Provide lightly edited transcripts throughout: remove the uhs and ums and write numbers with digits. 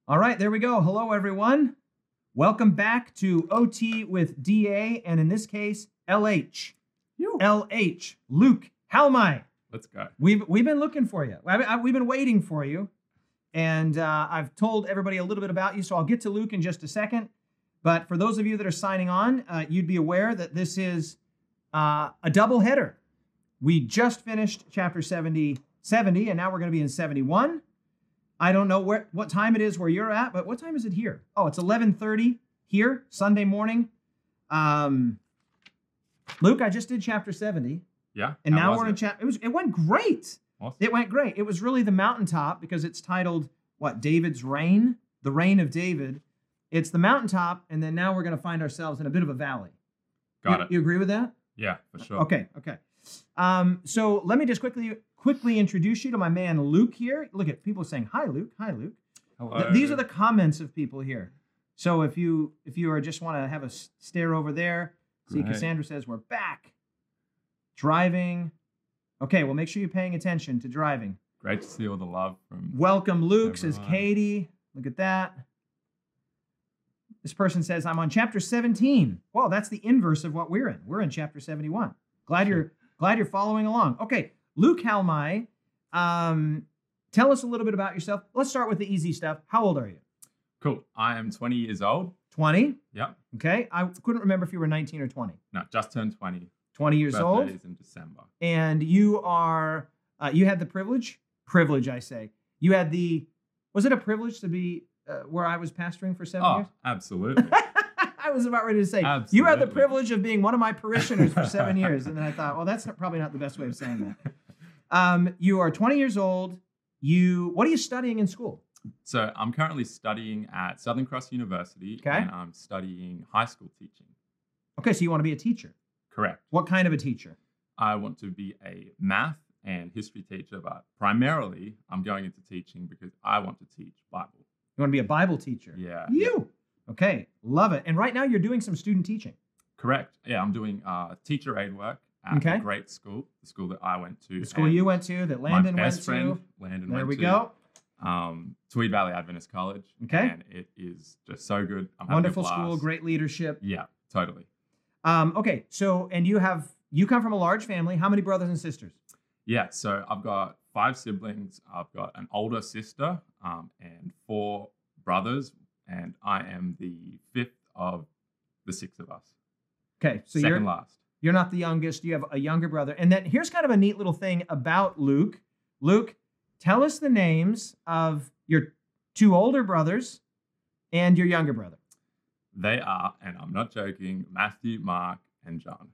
All right, there we go. Hello, everyone. Welcome back to OT with DA, and in this case, LH. LH, Luke Halmai. Let's go. We've been looking for you. We've been waiting for you, and I've told everybody a little bit about you, so I'll get to Luke in just a second. But for those of you that are signing on, you'd be aware that this is a double header. We just finished chapter 70, and now we're going to be in 71. I don't know what time it is where you're at, but what time is it here? Oh, it's 11:30 here, Sunday morning. Luke, I just did chapter 70. Yeah. And now we're in chapter. It went great. Awesome. It went great. It was really the mountaintop because it's titled, David's Reign? The Reign of David. It's the mountaintop, and then now we're going to find ourselves in a bit of a valley. Got it. You agree with that? Yeah, for sure. Okay. So let me just quickly introduce you to my man Luke here. Look at people saying, hi, Luke. Hi, Luke. Hello. These are the comments of people here. So if you are just want to have a stare over there, see, Great. Cassandra says, we're back. Driving. Okay, well, make sure you're paying attention to driving. Great to see all the love from Welcome, Luke, says everyone. Katie. Look at that. This person says, I'm on chapter 17. Well, that's the inverse of what we're in. We're in chapter 71. Glad you're following along. Okay, Luke Halmai, tell us a little bit about yourself. Let's start with the easy stuff. How old are you? Cool. I am 20 years old. 20? Yep. Okay, I couldn't remember if you were 19 or 20. No, just turned 20. 20 years old. Birthday is in December. And you are, you had the privilege, I say. You had was it a privilege to be where I was pastoring for 7 years? Absolutely. I was about ready to say, Absolutely. you had the privilege of being one of my parishioners for 7 years. And then I thought, well, that's probably not the best way of saying that. You are 20 years old. What are you studying in school? So I'm currently studying at Southern Cross University. Okay. And I'm studying high school teaching. Okay, so you want to be a teacher. Correct. What kind of a teacher? I want to be a math and history teacher, but primarily I'm going into teaching because I want to teach Bible. You want to be a Bible teacher? Yeah. Okay, love it. And right now you're doing some student teaching. Correct. Yeah, I'm doing teacher aid work at a great school, the school that I went to. The school you went to, that Landon my went best friend, to. Landon There went we to. go. Tweed Valley Adventist College. Okay. And it is just so good. I'm Wonderful having a blast. school, great leadership. Yeah, totally. Okay, so, and you come from a large family. How many brothers and sisters? Yeah, so I've got 5 siblings. I've got an older sister and 4 brothers, and I am the 5th of the 6 of us. Okay, so Second last. You're not the youngest. You have a younger brother. And then here's kind of a neat little thing about Luke. Luke, tell us the names of your 2 older brothers and your younger brother. They are, and I'm not joking, Matthew, Mark, and John.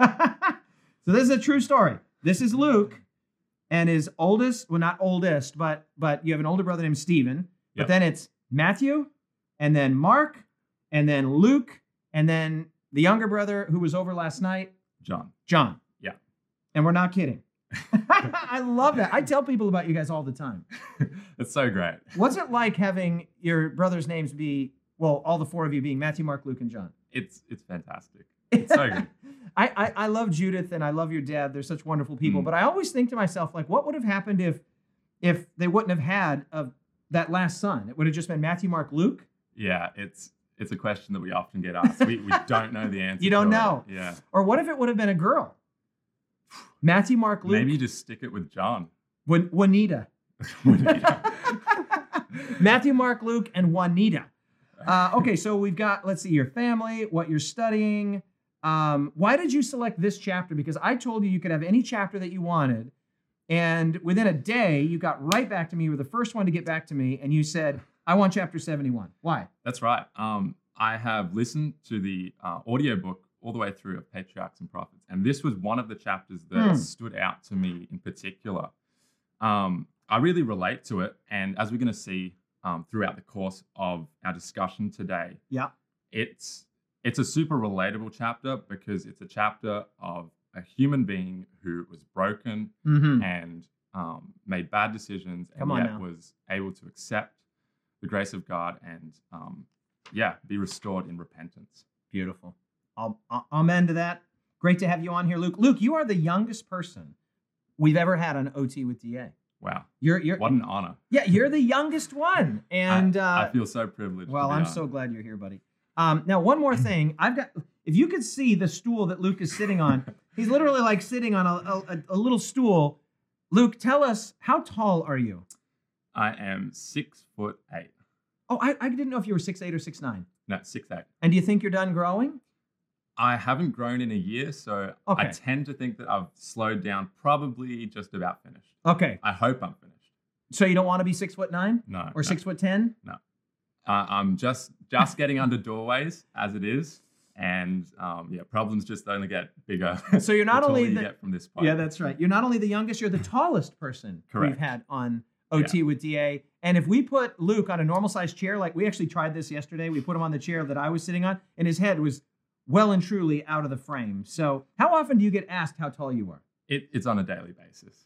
So this is a true story. This is Luke and his oldest, well, not oldest, but you have an older brother named Stephen. But Yep. then it's Matthew, and then Mark, and then Luke, and then the younger brother who was over last night, John. Yeah. And we're not kidding. I love that. I tell people about you guys all the time. It's so great. What's it like having your brothers' names be, well, all the 4 of you being Matthew, Mark, Luke, and John? It's fantastic. It's so good. I love Judith and I love your dad. They're such wonderful people. But I always think to myself, like, what would have happened if they wouldn't have had that last son? It would have just been Matthew, Mark, Luke. Yeah, it's a question that we often get asked. We don't know the answer. You don't to it. know. Yeah. Or what if it would have been a girl? Matthew, Mark, Luke. Maybe just stick it with John. Juanita. Matthew, Mark, Luke, and Juanita. Okay, so we've got, let's see, your family, what you're studying. Why did you select this chapter? Because I told you could have any chapter that you wanted. And within a day, you got right back to me. You were the first one to get back to me. And you said, I want chapter 71. Why? That's right. I have listened to the audiobook all the way through of Patriarchs and Prophets. And this was one of the chapters that stood out to me in particular. I really relate to it. And as we're going to see throughout the course of our discussion today, it's a super relatable chapter because it's a chapter of a human being who was broken and made bad decisions and yet was able to accept the grace of God and be restored in repentance. Beautiful. Amen to that. Great to have you on here, Luke. Luke, you are the youngest person we've ever had on OT with DA. Wow. You're What an honor. yeah, you're the youngest one. And I feel so privileged. well, to be I'm on. so glad you're here, buddy. Now, one more thing. If you could see the stool that Luke is sitting on, he's literally like sitting on a little stool. Luke, tell us, how tall are you? I am 6'8". Oh, I didn't know if you were 6'8" or 6'9". No, 6'8". And do you think you're done growing? I haven't grown in a year, so Okay. I tend to think that I've slowed down, probably just about finished. Okay. I hope I'm finished. So you don't want to be 6'9" No. or 6'10"? I'm just getting under doorways as it is. And problems just only get bigger. So you're not the taller only you the, get from this point. yeah, that's right. You're not only the youngest, you're the tallest person we've Correct. had on OT with DA. And if we put Luke on a normal sized chair, like we actually tried this yesterday, we put him on the chair that I was sitting on, and his head was well and truly out of the frame. So how often do you get asked how tall you are? It's on a daily basis.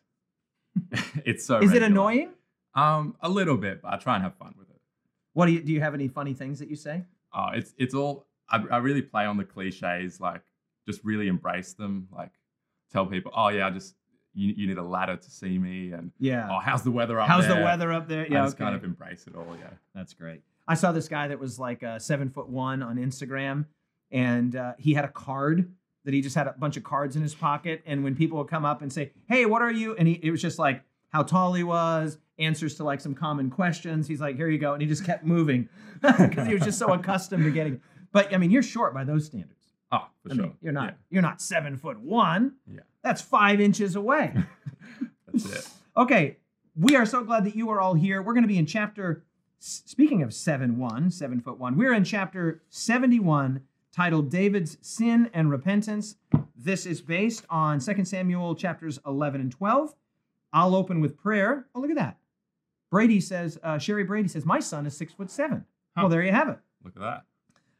It's so. Is it regular. annoying? A little bit, but I try and have fun with it. What do you have any funny things that you say? It's all. I really play on the cliches, like just really embrace them. Like tell people, oh yeah, you need a ladder to see me, and Yeah. oh, how's the weather up How's there? the weather up there? Yeah, I just okay. kind of embrace it all. Yeah. That's great. I saw this guy that was like 7'1" on Instagram, and he had a card that he just had a bunch of cards in his pocket. And when people would come up and say, "Hey, what are you?" and it was just like how tall he was, answers to like some common questions. He's like, "Here you go," and he just kept moving because he was just so accustomed to getting. But I mean, you're short by those standards. Oh, for I sure. mean, you're not 7'1". Yeah. That's 5 inches away. That's it. Okay, we are so glad that you are all here. We're going to be in chapter, speaking of 7'1", we're in chapter 71, titled David's Sin and Repentance. This is based on 2 Samuel chapters 11 and 12. I'll open with prayer. Oh, look at that. Brady says, Sherry Brady says, my son is 6'7". Huh. Well, there you have it. Look at that.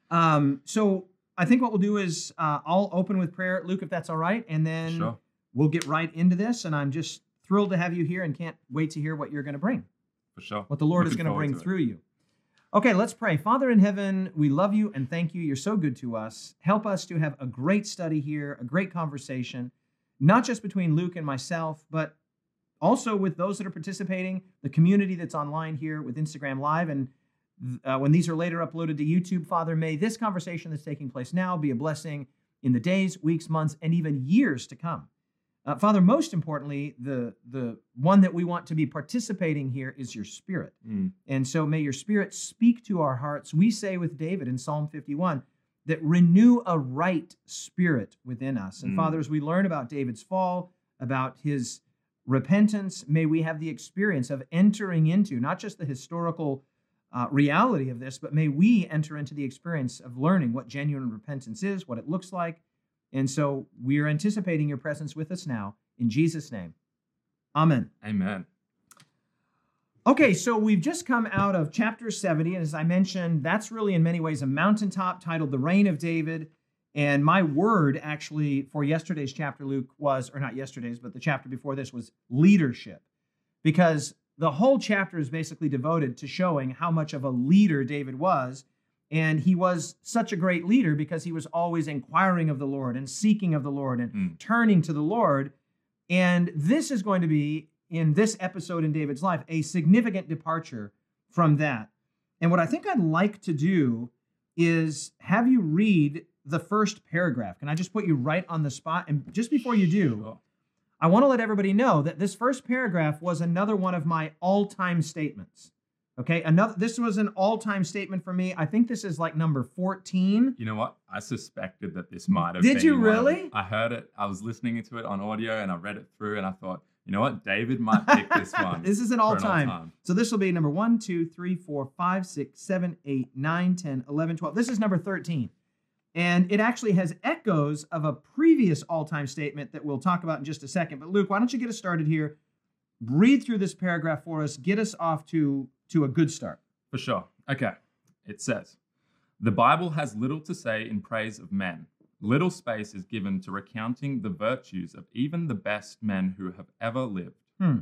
So I think what we'll do is I'll open with prayer, Luke, if that's all right, and then Sure. we'll get right into this. And I'm just thrilled to have you here and can't wait to hear what you're going to bring, For sure. what the Lord is Looking going to bring forward to it. through you. Okay, let's pray. Father in heaven, we love you and thank you. You're so good to us. Help us to have a great study here, a great conversation, not just between Luke and myself, but also with those that are participating, the community that's online here with Instagram Live. And when these are later uploaded to YouTube, Father, may this conversation that's taking place now be a blessing in the days, weeks, months, and even years to come. Father, most importantly, the one that we want to be participating here is your Spirit. And so may your Spirit speak to our hearts. We say with David in Psalm 51 that renew a right spirit within us. And Father, as we learn about David's fall, about his repentance, may we have the experience of entering into not just the historical reality of this, but may we enter into the experience of learning what genuine repentance is, what it looks like. And so we are anticipating your presence with us now. In Jesus' name, amen. Amen. Okay, so we've just come out of chapter 70. And as I mentioned, that's really in many ways a mountaintop titled The Reign of David. And my word actually for yesterday's chapter, Luke, was, or not yesterday's, but the chapter before this was leadership. Because the whole chapter is basically devoted to showing how much of a leader David was. And he was such a great leader because he was always inquiring of the Lord and seeking of the Lord and turning to the Lord. And this is going to be, in this episode in David's life, a significant departure from that. And what I think I'd like to do is have you read the first paragraph. Can I just put you right on the spot? And just before you do, Sure. I want to let everybody know that this first paragraph was another one of my all-time statements. Okay, this was an all-time statement for me. I think this is like number 14. You know what? I suspected that this might have Did been you one of them. really? I heard it. I was listening to it on audio and I read it through and I thought, you know what? David might pick this one. This is an for all-time. So this will be number 1, 2, 3, 4, 5, 6, 7, 8, 9, 10, 11, 12. This is number 13. And it actually has echoes of a previous all-time statement that we'll talk about in just a second. But Luke, why don't you get us started here? Read through this paragraph for us. Get us off to a good start. For sure. Okay. It says, the Bible has little to say in praise of men. Little space is given to recounting the virtues of even the best men who have ever lived.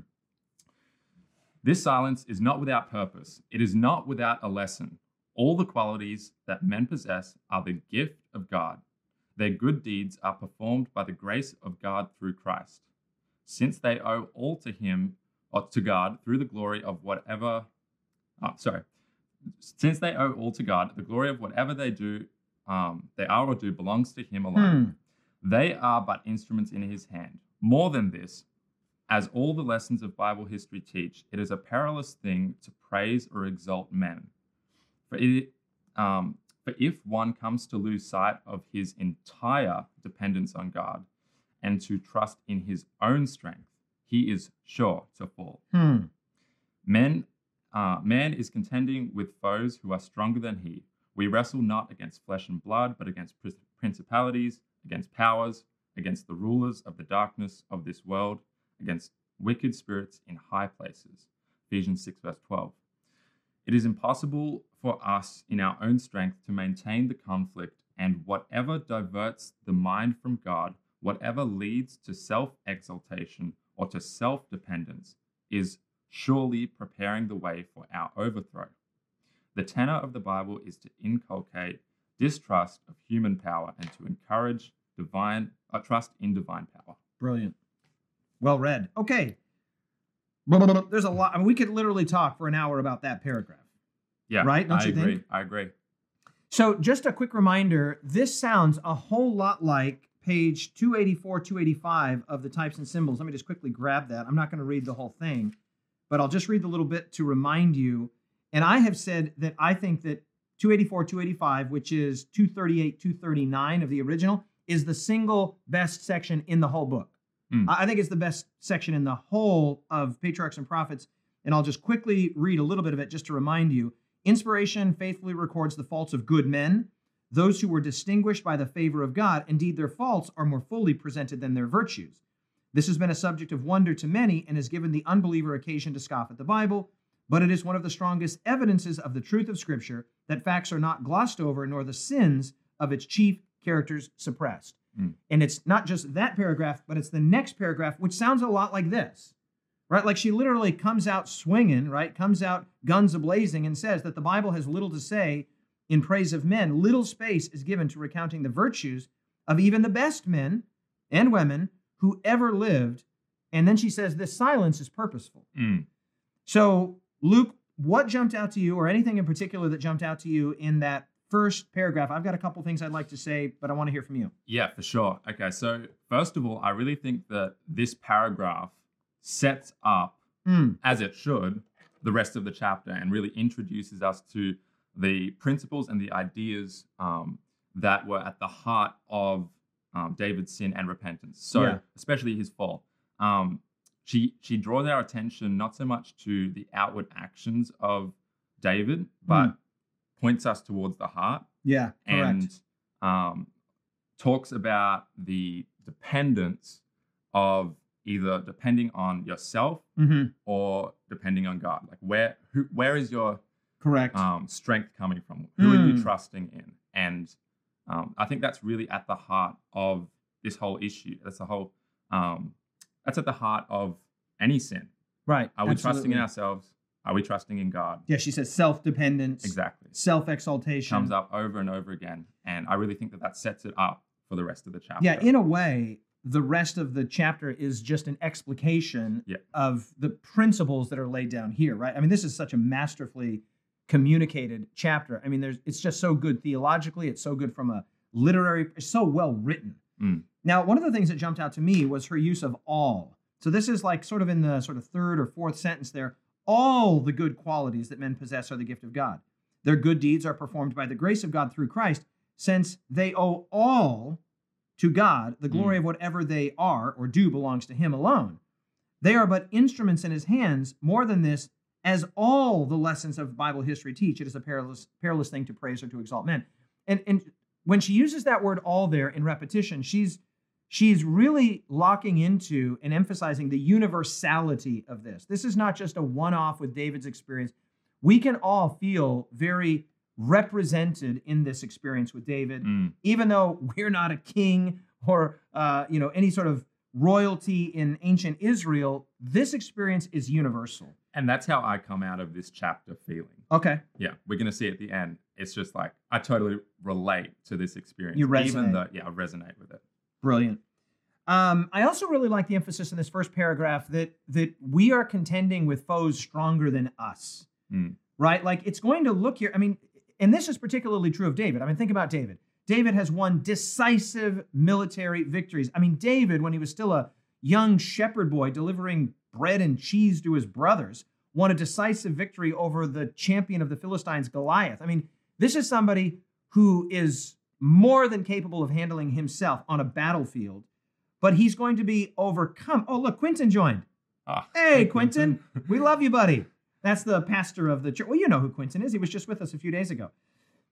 This silence is not without purpose. It is not without a lesson. All the qualities that men possess are the gift of God. Their good deeds are performed by the grace of God through Christ. Since they owe all to him or to God through the glory of whatever. Since they owe all to God, the glory of whatever they do, they are or do belongs to Him alone. They are but instruments in His hand. More than this, as all the lessons of Bible history teach, it is a perilous thing to praise or exalt men. For if one comes to lose sight of his entire dependence on God and to trust in his own strength, he is sure to fall. Man is contending with foes who are stronger than he. We wrestle not against flesh and blood, but against principalities, against powers, against the rulers of the darkness of this world, against wicked spirits in high places. Ephesians 6, verse 12. It is impossible for us in our own strength to maintain the conflict, and whatever diverts the mind from God, whatever leads to self-exaltation or to self-dependence, is surely preparing the way for our overthrow. The tenor of the Bible is to inculcate distrust of human power and to encourage trust in divine power. Brilliant. Well read. Okay. There's a lot. I mean, we could literally talk for an hour about that paragraph. Yeah. Right? Don't you think? I agree. So just a quick reminder, this sounds a whole lot like page 284, 285 of the Types and Symbols. Let me just quickly grab that. I'm not going to read the whole thing, but I'll just read the little bit to remind you. And I have said that I think that 284, 285, which is 238, 239 of the original, is the single best section in the whole book. I think it's the best section in the whole of Patriarchs and Prophets. And I'll just quickly read a little bit of it just to remind you. Inspiration faithfully records the faults of good men, those who were distinguished by the favor of God. Indeed, their faults are more fully presented than their virtues. This has been a subject of wonder to many and has given the unbeliever occasion to scoff at the Bible, but it is one of the strongest evidences of the truth of Scripture that facts are not glossed over, nor the sins of its chief characters suppressed. And it's not just that paragraph, but it's the next paragraph, which sounds a lot like this, right? Like she literally comes out swinging, right? Comes out guns a-blazing and says that the Bible has little to say in praise of men. Little space is given to recounting the virtues of even the best men and women who ever lived. And then she says this silence is purposeful. So, Luke, what jumped out to you, or anything in particular that jumped out to you in that first paragraph? I've got a couple things I'd like to say, but I want to hear from you. Yeah, for sure. Okay, so first of all, I really think that this paragraph sets up, as it should, the rest of the chapter and really introduces us to the principles and the ideas that were at the heart of David's sin and repentance. So especially his fall. She draws our attention not so much to the outward actions of David, but points us towards the heart. Yeah, correct. And talks about the dependence of either depending on yourself or depending on God. Like where is your correct strength coming from? Who are you trusting in? And I think that's really at the heart of this whole issue. That's at the heart of any sin. Right. Are we trusting in ourselves? Are we trusting in God? Yeah, she says self-dependence. Exactly. Self-exaltation. Comes up over and over again. And I really think that sets it up for the rest of the chapter. Yeah, in a way, the rest of the chapter is just an explication of the principles that are laid down here, right? I mean, this is such a masterfully communicated chapter. I mean, it's just so good theologically. It's so good from a literary, it's so well written. Now, one of the things that jumped out to me was her use of all. So this is like sort of in the sort of third or fourth sentence there. All the good qualities that men possess are the gift of God. Their good deeds are performed by the grace of God through Christ, since they owe all to God. The glory of whatever they are or do belongs to Him alone. They are but instruments in His hands. More than this, as all the lessons of Bible history teach, it is a perilous thing to praise or to exalt men. And when she uses that word all there in repetition, she's really locking into and emphasizing the universality of this. This is not just a one-off with David's experience. We can all feel very represented in this experience with David, even though we're not a king or any sort of royalty in ancient Israel. This experience is universal. And that's how I come out of this chapter feeling. Okay. Yeah, we're going to see at the end. It's just like, I totally relate to this experience. You resonate. Even though, I resonate with it. Brilliant. I also really like the emphasis in this first paragraph that we are contending with foes stronger than us, right? Like it's going to look here. I mean, and this is particularly true of David. I mean, think about David. David has won decisive military victories. I mean, David, when he was still a young shepherd boy delivering bread and cheese to his brothers, won a decisive victory over the champion of the Philistines, Goliath. I mean, this is somebody who is more than capable of handling himself on a battlefield, but he's going to be overcome. Oh, look, Quentin joined. Hey, Quentin. We love you, buddy. That's the pastor of the church. Well, you know who Quentin is. He was just with us a few days ago.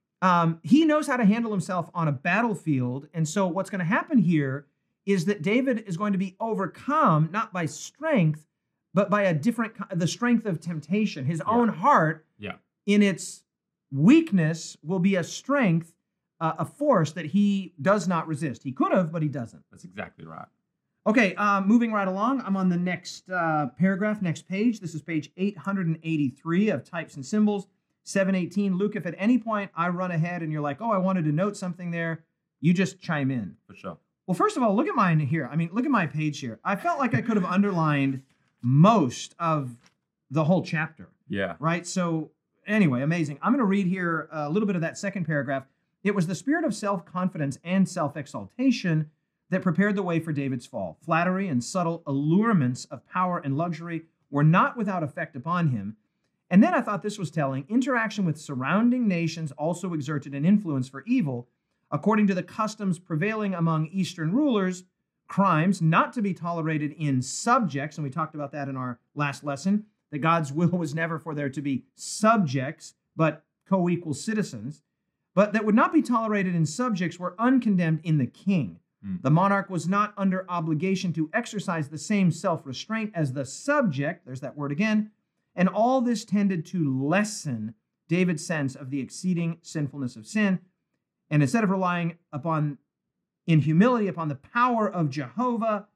He knows how to handle himself on a battlefield. And so what's going to happen here is that David is going to be overcome, not by strength, but by the strength of temptation. His own heart, in its weakness, will be a strength, a force that he does not resist. He could have, but he doesn't. That's exactly right. Okay, moving right along. I'm on the next paragraph, next page. This is page 883 of Types and Symbols, 718. Luke, if at any point I run ahead and you're like, oh, I wanted to note something there, you just chime in. For sure. Well, first of all, look at mine here. I mean, look at my page here. I felt like I could have underlined most of the whole chapter. Yeah. Right? So anyway, amazing. I'm going to read here a little bit of that second paragraph. It was the spirit of self-confidence and self-exaltation that prepared the way for David's fall. Flattery and subtle allurements of power and luxury were not without effect upon him. And then I thought this was telling. Interaction with surrounding nations also exerted an influence for evil. According to the customs prevailing among Eastern rulers, crimes not to be tolerated in subjects, and we talked about that in our last lesson, that God's will was never for there to be subjects, but co-equal citizens, but that would not be tolerated in subjects were uncondemned in the king. The monarch was not under obligation to exercise the same self-restraint as the subject, there's that word again, and all this tended to lessen David's sense of the exceeding sinfulness of sin. And instead of relying in humility upon the power of Jehovah,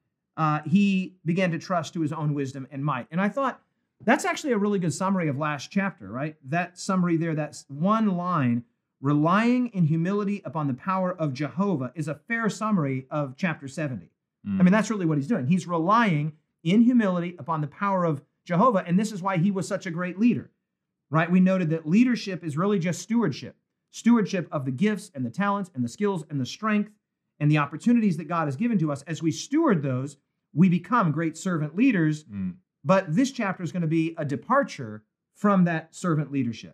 he began to trust to his own wisdom and might. And I thought that's actually a really good summary of last chapter, right? That summary there, that's one line, relying in humility upon the power of Jehovah, is a fair summary of chapter 70. I mean, that's really what he's doing. He's relying in humility upon the power of Jehovah, and this is why he was such a great leader, right? We noted that leadership is really just stewardship. Stewardship of the gifts and the talents and the skills and the strength and the opportunities that God has given to us. As we steward those, we become great servant leaders. But this chapter is going to be a departure from that servant leadership.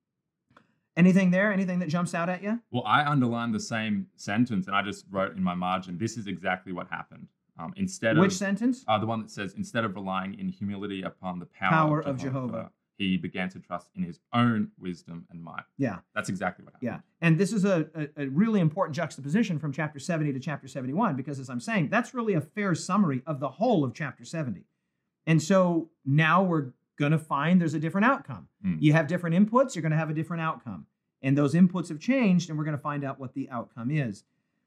Anything there? Anything that jumps out at you? Well, I underlined the same sentence, and I just wrote in my margin, this is exactly what happened. Which sentence? The one that says, instead of relying in humility upon the power of Jehovah, he began to trust in his own wisdom and might. Yeah. That's exactly what happened. Yeah. And this is a really important juxtaposition from chapter 70 to chapter 71, because as I'm saying, that's really a fair summary of the whole of chapter 70. And so now we're going to find there's a different outcome. You have different inputs, you're going to have a different outcome. And those inputs have changed, and we're going to find out what the outcome is.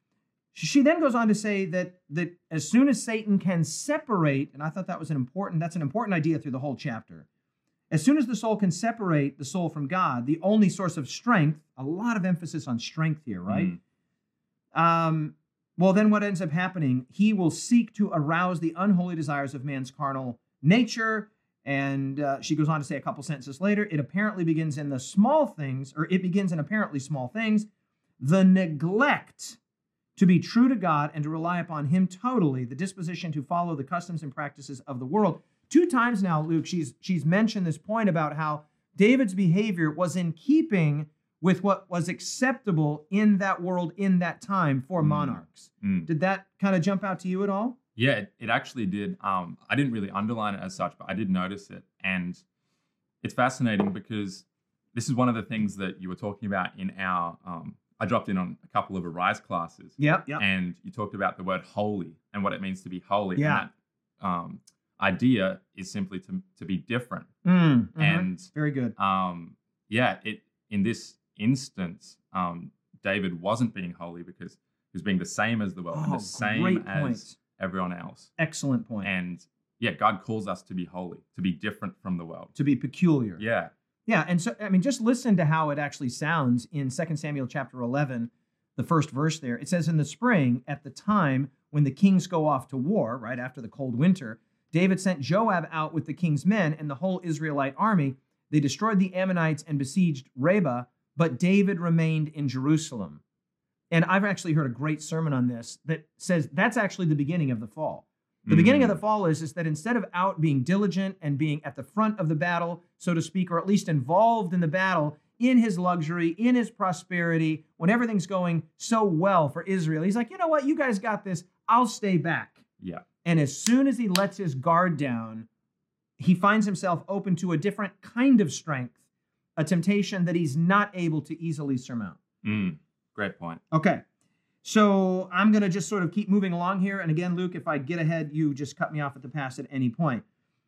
She then goes on to say that as soon as Satan can separate, and I thought that's an important idea through the whole chapter. As soon as the soul can separate the soul from God, the only source of strength, a lot of emphasis on strength here, right? Well, then what ends up happening, he will seek to arouse the unholy desires of man's carnal nature. And she goes on to say a couple sentences later, it apparently begins in the small things, or it begins in apparently small things, the neglect to be true to God and to rely upon him totally, the disposition to follow the customs and practices of the world. 2 times now, Luke, she's mentioned this point about how David's behavior was in keeping with what was acceptable in that world in that time for monarchs. Did that kind of jump out to you at all? Yeah, it actually did. I didn't really underline it as such, but I did notice it. And it's fascinating because this is one of the things that you were talking about in our, I dropped in on a couple of Arise classes. Yep. And you talked about the word holy and what it means to be holy. Yeah. And that idea is simply to be different. And very good. In this instance, David wasn't being holy because he was being the same as the world and the same as everyone else. Excellent point. And yeah, God calls us to be holy, to be different from the world. To be peculiar. Yeah. Yeah, and so, I mean, just listen to how it actually sounds in 2 Samuel chapter 11, the first verse there. It says, in the spring, at the time when the kings go off to war, right after the cold winter, David sent Joab out with the king's men and the whole Israelite army. They destroyed the Ammonites and besieged Rabbah, but David remained in Jerusalem. And I've actually heard a great sermon on this that says that's actually the beginning of the fall. The beginning of the fall is that instead of out being diligent and being at the front of the battle, so to speak, or at least involved in the battle, in his luxury, in his prosperity, when everything's going so well for Israel, he's like, you know what, you guys got this, I'll stay back. Yeah. And as soon as he lets his guard down, he finds himself open to a different kind of strength, a temptation that he's not able to easily surmount. Great point. Okay. So I'm going to just sort of keep moving along here. And again, Luke, if I get ahead, you just cut me off at the pass at any point.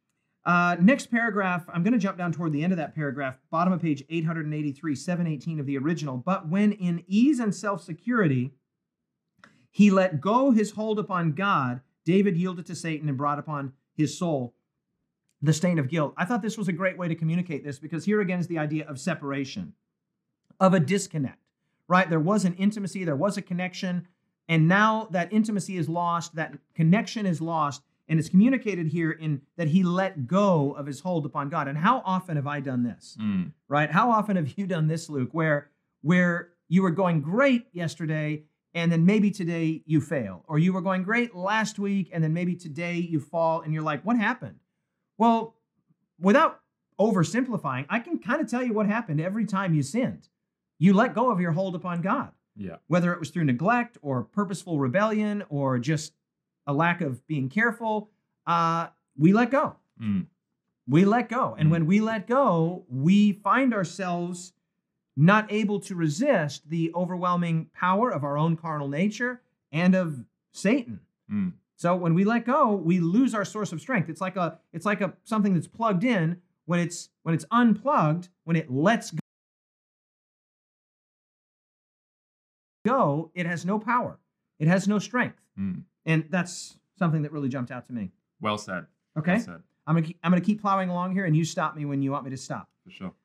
Next paragraph, I'm going to jump down toward the end of that paragraph, bottom of page 883, 718 of the original. But when in ease and self-security, he let go his hold upon God, David yielded to Satan and brought upon his soul the stain of guilt. I thought this was a great way to communicate this because here again is the idea of separation, of a disconnect. Right? There was an intimacy, there was a connection, and now that intimacy is lost, that connection is lost, and it's communicated here in that he let go of his hold upon God. And how often have I done this? Right? How often have you done this, Luke, where you were going great yesterday, and then maybe today you fail, or you were going great last week, and then maybe today you fall, and you're like, what happened? Well, without oversimplifying, I can kind of tell you what happened every time you sinned. You let go of your hold upon God. Yeah. Whether it was through neglect or purposeful rebellion or just a lack of being careful, we let go. We let go. And when we let go, we find ourselves not able to resist the overwhelming power of our own carnal nature and of Satan. So when we let go, we lose our source of strength. It's like a something that's plugged in. When it's unplugged, when it lets go, it has no power. It has no strength. And that's something that really jumped out to me. Well said. Okay. Well said. I'm gonna keep plowing along here, and you stop me when you want me to stop. For sure.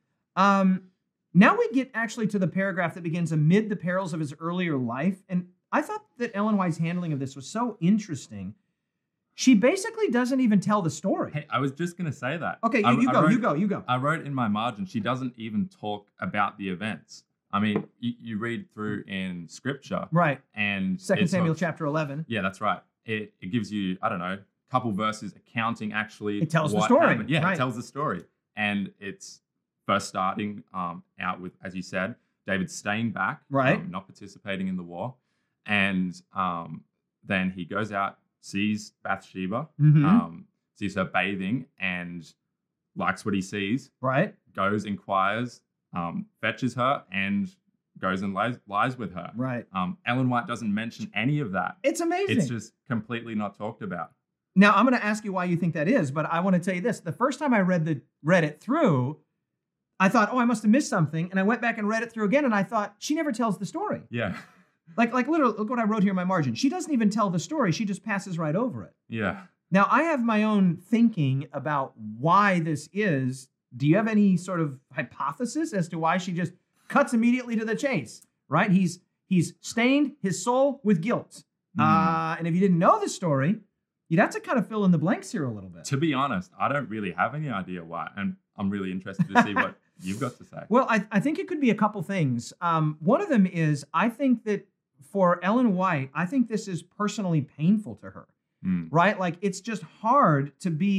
Now we get actually to the paragraph that begins amid the perils of his earlier life, and I thought that Ellen White's handling of this was so interesting. She basically doesn't even tell the story. Hey, I was just going to say that. Okay, you go. I wrote in my margin, she doesn't even talk about the events. I mean, you read through in scripture. Right. And 2 Samuel chapter 11. Yeah, that's right. It gives you, I don't know, a couple verses accounting actually. It tells the what story. happened. Yeah, right. It tells the story. And it's first starting out with, as you said, David staying back. Right. Not participating in the war. And then he goes out, sees Bathsheba, sees her bathing and likes what he sees. Right. Goes, inquires, fetches her and goes and lies with her. Right. Ellen White doesn't mention any of that. It's amazing. It's just completely not talked about. Now, I'm going to ask you why you think that is, but I want to tell you this. The first time I read it through, I thought, oh, I must have missed something. And I went back and read it through again, and I thought, she never tells the story. Yeah. Like literally, look what I wrote here in my margin. She doesn't even tell the story. She just passes right over it. Yeah. Now, I have my own thinking about why this is. Do you have any sort of hypothesis as to why she just cuts immediately to the chase, right? He's stained his soul with guilt. And if you didn't know the story, you'd have to kind of fill in the blanks here a little bit. To be honest, I don't really have any idea why. And I'm really interested to see what you've got to say. Well, I think it could be a couple things. One of them is I think that for Ellen White, I think this is personally painful to her, right? Like it's just hard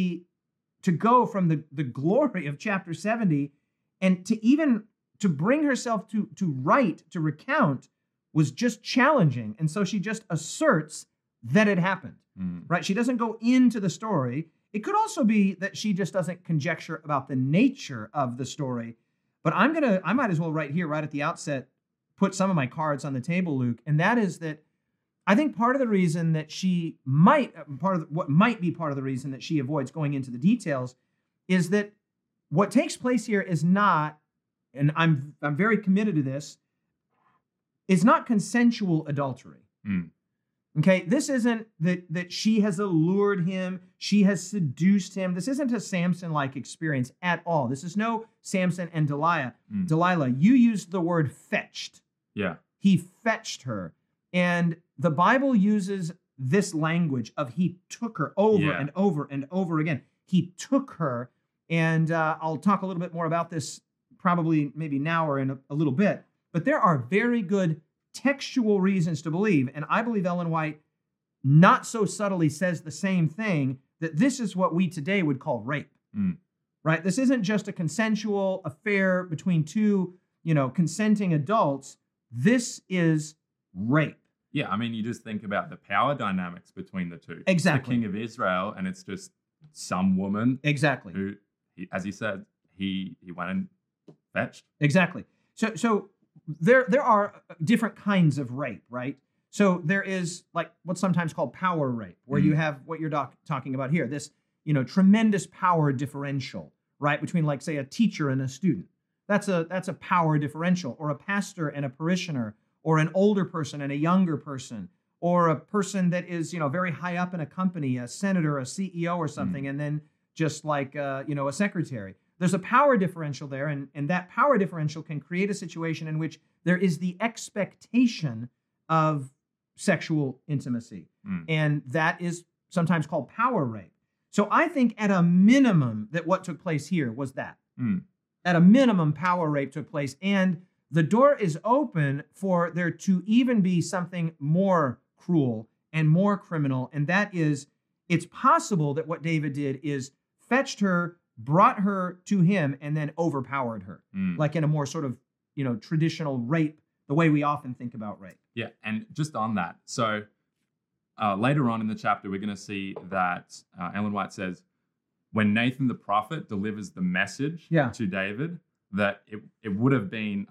to go from the glory of chapter 70 and to bring herself to write, to recount was just challenging. And so she just asserts that it happened, right? She doesn't go into the story. It could also be that she just doesn't conjecture about the nature of the story. But I might as well right here, right at the outset, put some of my cards on the table, Luke. And that is that I think part of the reason that what might be part of the reason that she avoids going into the details is that what takes place here is not, and I'm very committed to this, is not consensual adultery. Okay, this isn't that she has allured him, she has seduced him. This isn't a Samson-like experience at all. This is no Samson and Delilah. Delilah, you used the word fetched. Yeah. He fetched her. And the Bible uses this language of he took her over Yeah. and over and over again. He took her, and I'll talk a little bit more about this probably maybe now or in a little bit, but there are very good textual reasons to believe, and I believe Ellen White not so subtly says the same thing, that this is what we today would call rape, right? This isn't just a consensual affair between two, consenting adults. This is rape. Yeah, I mean, you just think about the power dynamics between the two. Exactly. The king of Israel, and it's just some woman Exactly. who, as he said, he went and fetched. Exactly. So there are different kinds of rape, right? So there is like what's sometimes called power rape, where you have what you're talking about here, this tremendous power differential, right, between like say a teacher and a student. That's a power differential, or a pastor and a parishioner, or an older person and a younger person, or a person that is very high up in a company, a senator, a CEO, or something, and then just like a secretary. There's a power differential there, and that power differential can create a situation in which there is the expectation of sexual intimacy. And that is sometimes called power rape. So I think at a minimum that what took place here was that. At a minimum, power rape took place, and the door is open for there to even be something more cruel and more criminal, and that is, it's possible that what David did is fetched her, brought her to him, and then overpowered her, like in a more sort of, traditional rape, the way we often think about rape. Yeah, and just on that, so later on in the chapter, we're going to see that Ellen White says, when Nathan the prophet delivers the message to David, that it would have been,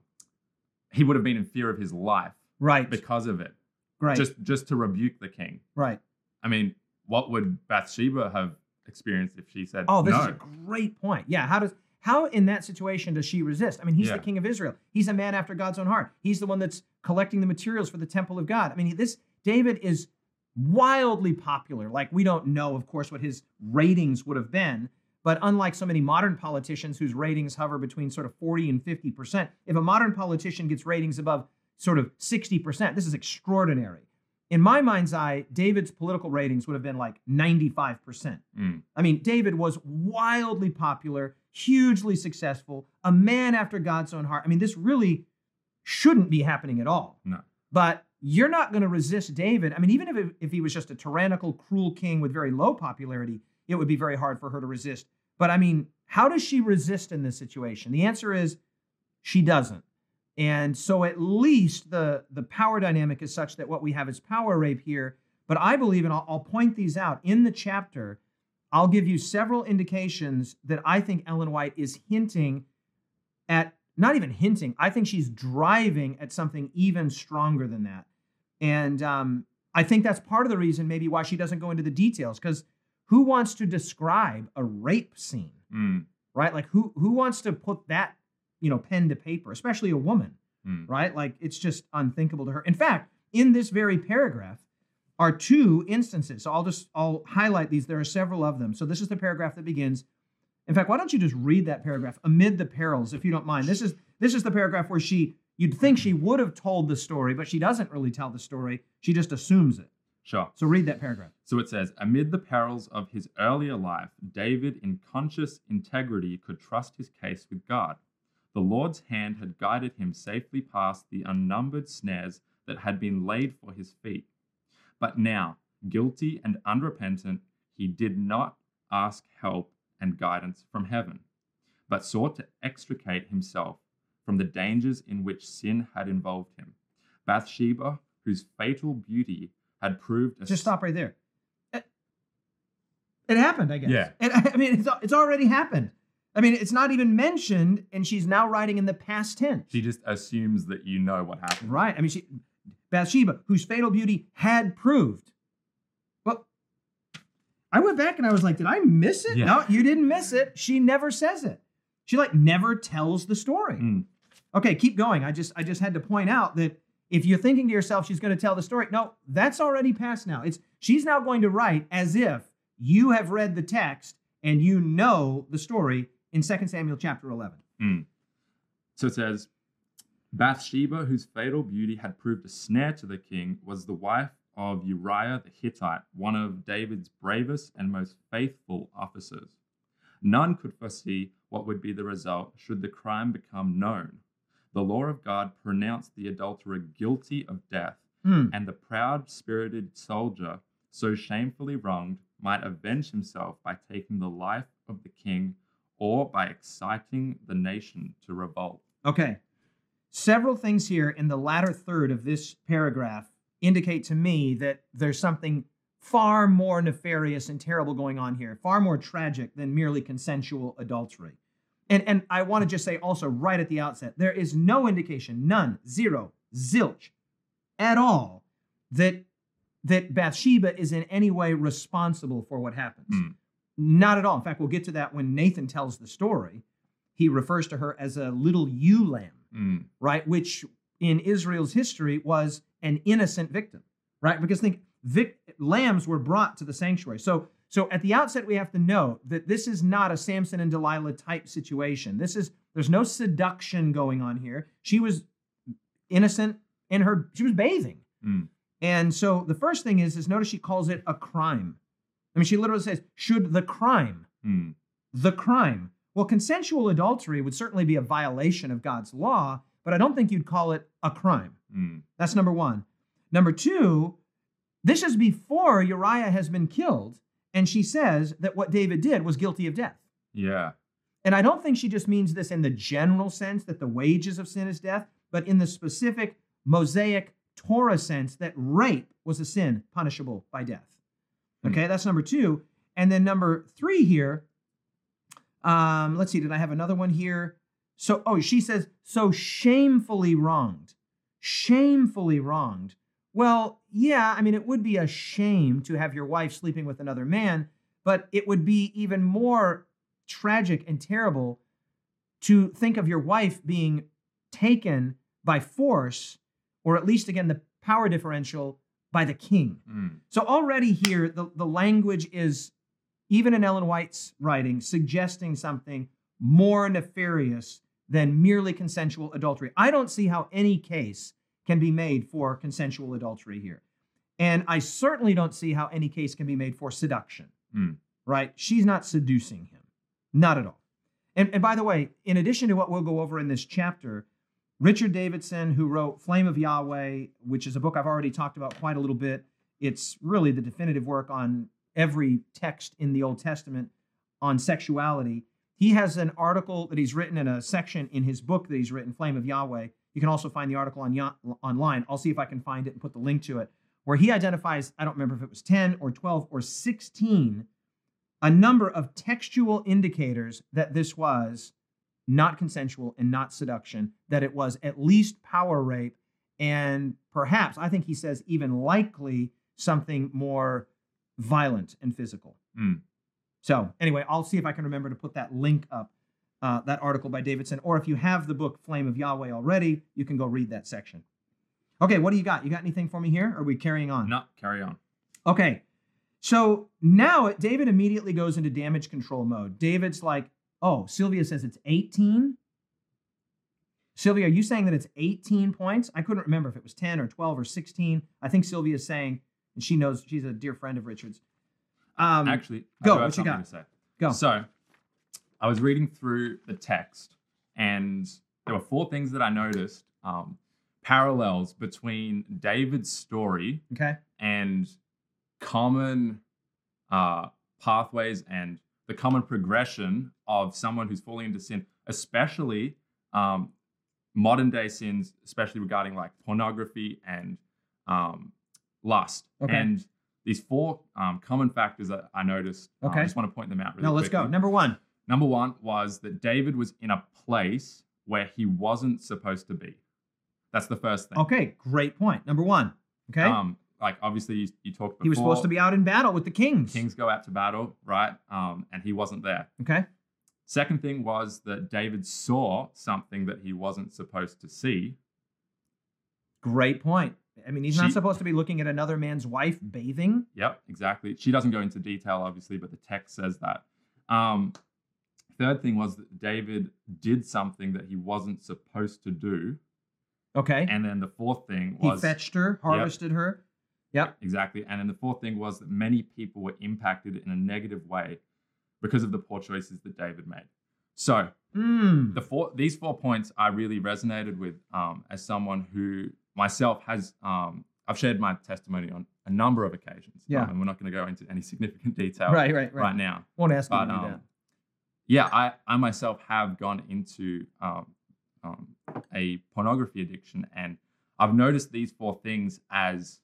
he would have been in fear of his life, right, because of it, right, just to rebuke the king, right. I mean, what would Bathsheba have experienced if she said, "Oh, this no?" is a great point." Yeah, how in that situation does she resist? I mean, he's the king of Israel. He's a man after God's own heart. He's the one that's collecting the materials for the temple of God. I mean, this David is wildly popular. Like, we don't know, of course, what his ratings would have been, but unlike so many modern politicians whose ratings hover between sort of 40 and 50%, if a modern politician gets ratings above sort of 60%, this is extraordinary. In my mind's eye, David's political ratings would have been like 95%. I mean, David was wildly popular, hugely successful, a man after God's own heart. I mean, this really shouldn't be happening at all. No. But you're not going to resist David. I mean, even if he was just a tyrannical, cruel king with very low popularity, it would be very hard for her to resist. But I mean, how does she resist in this situation? The answer is she doesn't. And so at least the power dynamic is such that what we have is power rape here. But I believe, and I'll point these out in the chapter, I'll give you several indications that I think Ellen White is hinting at, not even hinting, I think she's driving at something even stronger than that. And I think that's part of the reason maybe why she doesn't go into the details, because who wants to describe a rape scene, right? Like who wants to put that, pen to paper, especially a woman, right? Like it's just unthinkable to her. In fact, in this very paragraph are two instances. So I'll highlight these. There are several of them. So this is the paragraph that begins. In fact, why don't you just read that paragraph, amid the perils, if you don't mind. This is the paragraph where you'd think she would have told the story, but she doesn't really tell the story. She just assumes it. Sure. So read that paragraph. So it says, amid the perils of his earlier life, David in conscious integrity could trust his case with God. The Lord's hand had guided him safely past the unnumbered snares that had been laid for his feet. But now, guilty and unrepentant, he did not ask help and guidance from heaven, but sought to extricate himself from the dangers in which sin had involved him. Bathsheba, whose fatal beauty had proved Just stop right there. It happened, I guess. Yeah. It's already happened. I mean, it's not even mentioned, and she's now writing in the past tense. She just assumes that you know what happened. Right. I mean, Bathsheba, whose fatal beauty had proved. Well, I went back and I was like, did I miss it? Yeah. No, you didn't miss it. She never says it. She never tells the story. Okay, keep going. I just had to point out that if you're thinking to yourself she's going to tell the story, no, that's already past now. She's now going to write as if you have read the text and you know the story in 2 Samuel chapter 11. So it says, Bathsheba, whose fatal beauty had proved a snare to the king, was the wife of Uriah the Hittite, one of David's bravest and most faithful officers. None could foresee what would be the result should the crime become known. The law of God pronounced the adulterer guilty of death, and the proud-spirited soldier, so shamefully wronged, might avenge himself by taking the life of the king or by exciting the nation to revolt. Okay. Several things here in the latter third of this paragraph indicate to me that there's something far more nefarious and terrible going on here, far more tragic than merely consensual adultery. And I want to just say also right at the outset, there is no indication, none, zero, zilch, at all, that Bathsheba is in any way responsible for what happens. Not at all. In fact, we'll get to that when Nathan tells the story. He refers to her as a little ewe lamb, right? Which in Israel's history was an innocent victim, right? Because think, lambs were brought to the sanctuary. So at the outset, we have to note that this is not a Samson and Delilah type situation. There's no seduction going on here. She was innocent she was bathing. And so the first thing is notice she calls it a crime. I mean, she literally says, should the crime, the crime. Well, consensual adultery would certainly be a violation of God's law, but I don't think you'd call it a crime. That's number one. Number two, this is before Uriah has been killed, and she says that what David did was guilty of death. Yeah. And I don't think she just means this in the general sense that the wages of sin is death, but in the specific Mosaic Torah sense that rape was a sin punishable by death. Okay, that's number two. And then number three here, let's see, did I have another one here? She says, so shamefully wronged. Shamefully wronged. Well, yeah, I mean, it would be a shame to have your wife sleeping with another man, but it would be even more tragic and terrible to think of your wife being taken by force, or at least, again, the power differential by the king. So already here, the language is, even in Ellen White's writing, suggesting something more nefarious than merely consensual adultery. I don't see how any case can be made for consensual adultery here. And I certainly don't see how any case can be made for seduction, right? She's not seducing him, not at all. And by the way, in addition to what we'll go over in this chapter, Richard Davidson, who wrote Flame of Yahweh, which is a book I've already talked about quite a little bit. It's really the definitive work on every text in the Old Testament on sexuality. He has an article that he's written in a section in his book that he's written, Flame of Yahweh. You can also find the article online. I'll see if I can find it and put the link to it, where he identifies, I don't remember if it was 10 or 12 or 16, a number of textual indicators that this was not consensual and not seduction, that it was at least power rape, and perhaps, I think he says even likely, something more violent and physical. So anyway, I'll see if I can remember to put that link up, that article by Davidson, or if you have the book Flame of Yahweh already, you can go read that section. Okay, what do you got? You got anything for me here? Or are we carrying on? No, carry on. Okay, so now David immediately goes into damage control mode. David's like, oh, Sylvia says it's 18? Sylvia, are you saying that it's 18 points? I couldn't remember if it was 10 or 12 or 16. I think Sylvia's saying, and she knows, she's a dear friend of Richard's. Actually, go. What you got? To say. Go. So, I was reading through the text, and there were 4 things that I noticed, parallels between David's story and common pathways and the common progression of someone who's falling into sin, especially modern day sins, especially regarding like pornography and lust. And these 4 common factors that I noticed, I just want to point them out really quickly. Let's go. Number one was that David was in a place where he wasn't supposed to be. That's the first thing. Okay, great point. Number one. Okay. Like obviously you talked before. He was supposed to be out in battle with the kings. Kings go out to battle, right? And he wasn't there. Okay. Second thing was that David saw something that he wasn't supposed to see. Great point. I mean, he's not supposed to be looking at another man's wife bathing. Yep, exactly. She doesn't go into detail, obviously, but the text says that. Third thing was that David did something that he wasn't supposed to do. Okay. And then the fourth thing was... He fetched her, harvested her. Yep. Exactly. And then the fourth thing was that many people were impacted in a negative way because of the poor choices that David made. So these 4 points I really resonated with as someone who myself has, I've shared my testimony on a number of occasions. Yeah. And we're not going to go into any significant detail right now. Won't ask you But to do that. yeah, I myself have gone into a pornography addiction, and I've noticed these 4 things as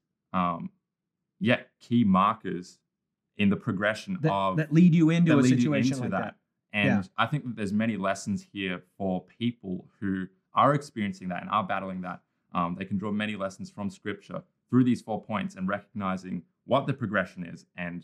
key markers in the progression that lead you into that a lead you situation into like that. And Yeah. I think that there's many lessons here for people who are experiencing that and are battling that. They can draw many lessons from Scripture through these 4 points and recognizing what the progression is, and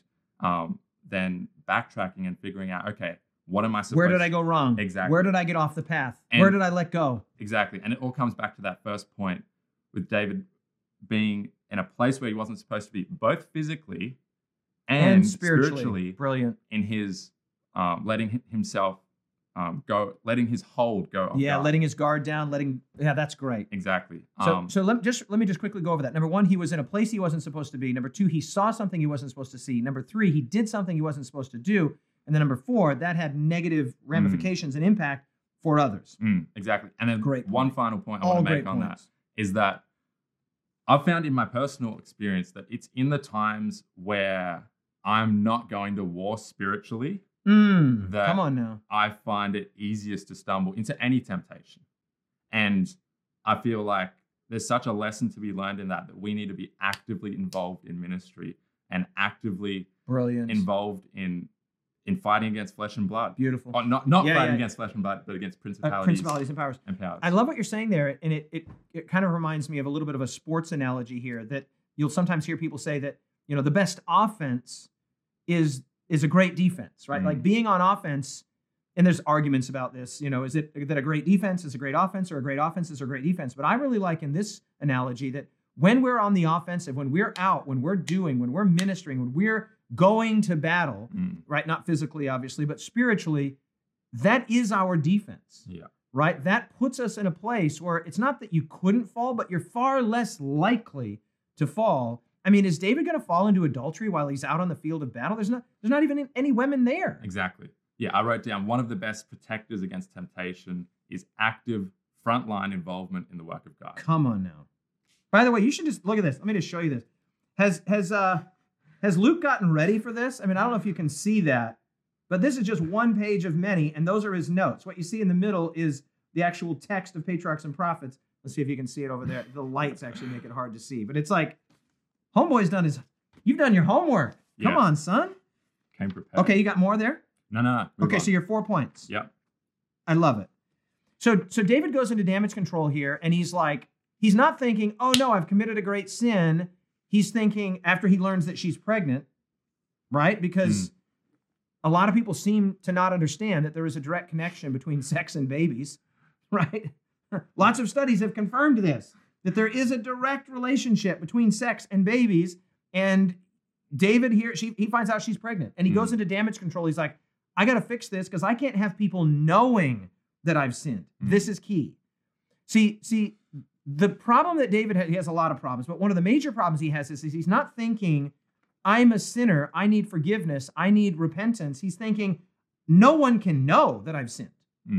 then backtracking and figuring out, okay, what am I supposed? Where did I go wrong? Exactly. Where did I get off the path? And where did I let go? Exactly. And it all comes back to that first point with David being in a place where he wasn't supposed to be, both physically and spiritually. Brilliant. In his letting himself go, letting his hold go. Yeah, letting his guard down, that's great. Exactly. So let me just quickly go over that. Number 1, he was in a place he wasn't supposed to be. Number 2, he saw something he wasn't supposed to see. Number 3, he did something he wasn't supposed to do. And then number 4, that had negative ramifications and impact for others. Exactly. And then Great one point. final point I want to make on that is that I've found in my personal experience that it's in the times where I'm not going to war spiritually that come on now. I find it easiest to stumble into any temptation. And I feel like there's such a lesson to be learned in that we need to be actively involved in ministry and actively involved in fighting against flesh and blood. Beautiful. Or not fighting against flesh and blood, but against principalities and powers. And powers. I love what you're saying there, and it kind of reminds me of a little bit of a sports analogy here, that you'll sometimes hear people say that, the best offense is a great defense, right? Like being on offense, and there's arguments about this, is it that a great defense is a great offense, or a great offense is a great defense? But I really like in this analogy that when we're on the offensive, when we're out, when we're ministering, when we're going to battle, right? Not physically, obviously, but spiritually, that is our defense. Yeah. Right? That puts us in a place where it's not that you couldn't fall, but you're far less likely to fall. I mean, is David going to fall into adultery while he's out on the field of battle? There's not even any women there. Exactly. Yeah, I wrote down one of the best protectors against temptation is active frontline involvement in the work of God. Come on now. By the way, you should just look at this. Let me just show you this. Has Luke gotten ready for this? I mean, I don't know if you can see that, but this is just one page of many, and those are his notes. What you see in the middle is the actual text of Patriarchs and Prophets. Let's see if you can see it over there. The lights actually make it hard to see, but it's like, homeboy's you've done your homework. Yeah. Come on, son. Came prepared. Okay, you got more there? No. Okay, so you're 4 points. Yep. I love it. So David goes into damage control here, and he's not thinking, oh no, I've committed a great sin. He's thinking, after he learns that she's pregnant, right? Because a lot of people seem to not understand that there is a direct connection between sex and babies, right? Lots of studies have confirmed this, that there is a direct relationship between sex and babies. And David here, he finds out she's pregnant, and he goes into damage control. He's like, I got to fix this because I can't have people knowing that I've sinned. This is key. See, the problem that David has, he has a lot of problems, but one of the major problems he has is he's not thinking, I'm a sinner, I need forgiveness, I need repentance. He's thinking, no one can know that I've sinned.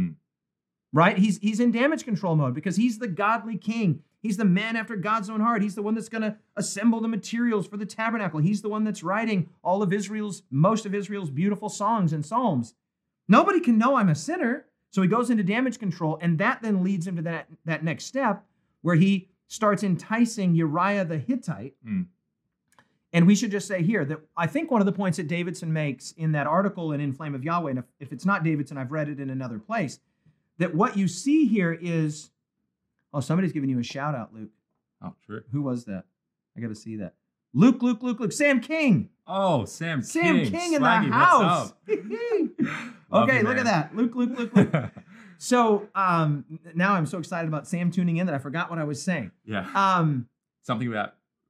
Right? He's in damage control mode because he's the godly king. He's the man after God's own heart. He's the one that's going to assemble the materials for the tabernacle. He's the one that's writing most of Israel's beautiful songs and psalms. Nobody can know I'm a sinner. So he goes into damage control, and that then leads him to that next step where he starts enticing Uriah the Hittite. And we should just say here that I think one of the points that Davidson makes in that article in Flame of Yahweh, and if it's not Davidson, I've read it in another place, that what you see here is, oh, somebody's giving you a shout out, Luke. Oh, true. Who was that? I got to see that. Luke. Sam King. Oh, Sam King in Swaggy, the house. Okay, you, look at that. Luke. So now I'm so excited about Sam tuning in that I forgot what I was saying. Yeah. Something about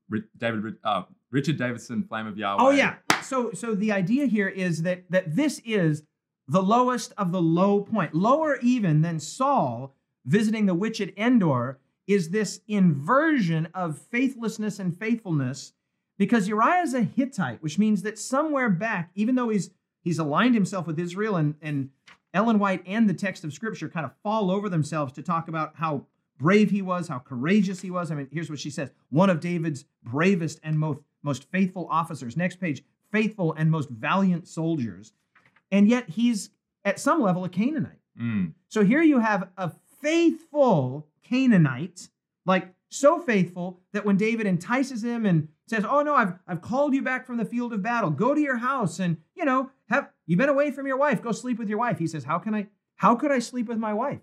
Richard Davidson, Flame of Yahweh. Oh yeah. So the idea here is that this is the lowest of the low point, lower even than Saul visiting the witch at Endor, is this inversion of faithlessness and faithfulness because Uriah is a Hittite, which means that somewhere back, even though he's aligned himself with Israel, and Ellen White and the text of Scripture kind of fall over themselves to talk about how brave he was, how courageous he was. I mean, here's what she says: one of David's bravest and most faithful officers. Next page, faithful and most valiant soldiers. And yet he's, at some level, a Canaanite. So here you have a faithful Canaanite, like so faithful that when David entices him and says, "Oh no, I've called you back from the field of battle. Go to your house and, have you been away from your wife? Go sleep with your wife." He says, "How could I sleep with my wife?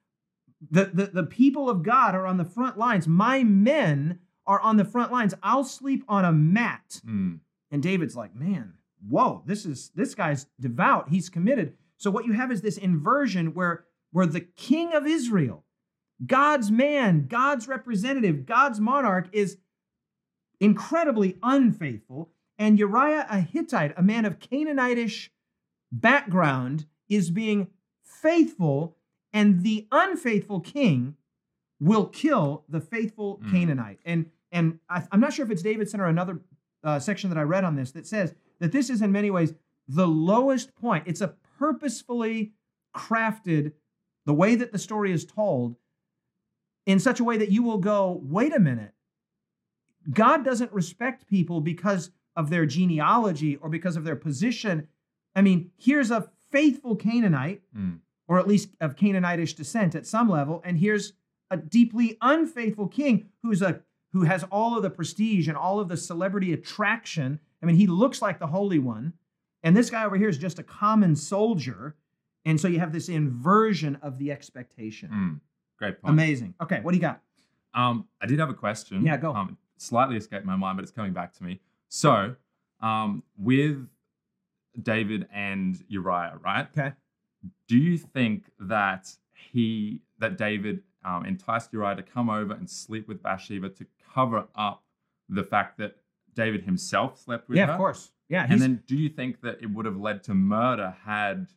The people of God are on the front lines. My men are on the front lines. I'll sleep on a mat." And David's like, "Man, whoa, this guy's devout. He's committed." So what you have is this inversion where the king of Israel, God's man, God's representative, God's monarch, is incredibly unfaithful, and Uriah, a Hittite, a man of Canaanitish background, is being faithful, and the unfaithful king will kill the faithful Canaanite. And I'm not sure if it's Davidson or another section that I read on this that says that this is in many ways the lowest point. It's a purposefully crafted, the way that the story is told, in such a way that you will go, wait a minute, God doesn't respect people because of their genealogy or because of their position. I mean, here's a faithful Canaanite, or at least of Canaanitish descent at some level, and here's a deeply unfaithful king who has all of the prestige and all of the celebrity attraction. I mean, he looks like the Holy One, and this guy over here is just a common soldier, and so you have this inversion of the expectation. Great point. Amazing. Okay, what do you got? I did have a question. Yeah, go. Slightly escaped my mind, but it's coming back to me. So, with David and Uriah, right? Okay. Do you think that David enticed Uriah to come over and sleep with Bathsheba to cover up the fact that David himself slept with her? Yeah, of course. Yeah. And then do you think that it would have led to murder had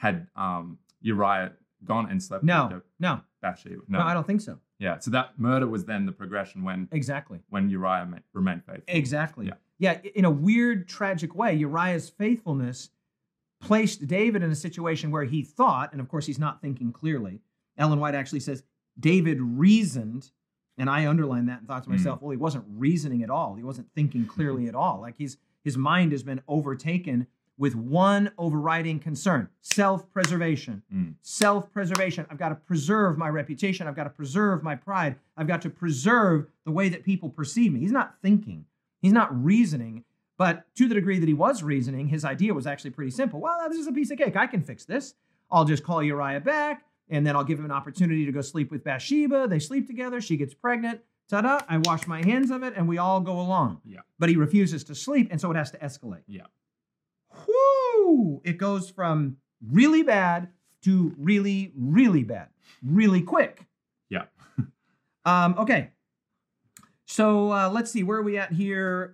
Uriah gone and slept with Bathsheba? No, I don't think so. Yeah, so that murder was then the progression when Uriah remained faithful. Exactly. Yeah, in a weird, tragic way, Uriah's faithfulness placed David in a situation where he thought, and of course he's not thinking clearly. Ellen White actually says David reasoned, and I underlined that and thought to myself, well, he wasn't reasoning at all. He wasn't thinking clearly at all. Like his mind has been overtaken with one overriding concern: self-preservation. Self-preservation. I've got to preserve my reputation. I've got to preserve my pride. I've got to preserve the way that people perceive me. He's not thinking. He's not reasoning. But to the degree that he was reasoning, his idea was actually pretty simple. Well, this is a piece of cake. I can fix this. I'll just call Uriah back, and then I'll give him an opportunity to go sleep with Bathsheba. They sleep together. She gets pregnant. Ta-da, I wash my hands of it, and we all go along. Yeah. But he refuses to sleep, and so it has to escalate. Yeah. Whoo! It goes from really bad to really, really bad, really quick. Yeah. Okay. So let's see, where are we at here?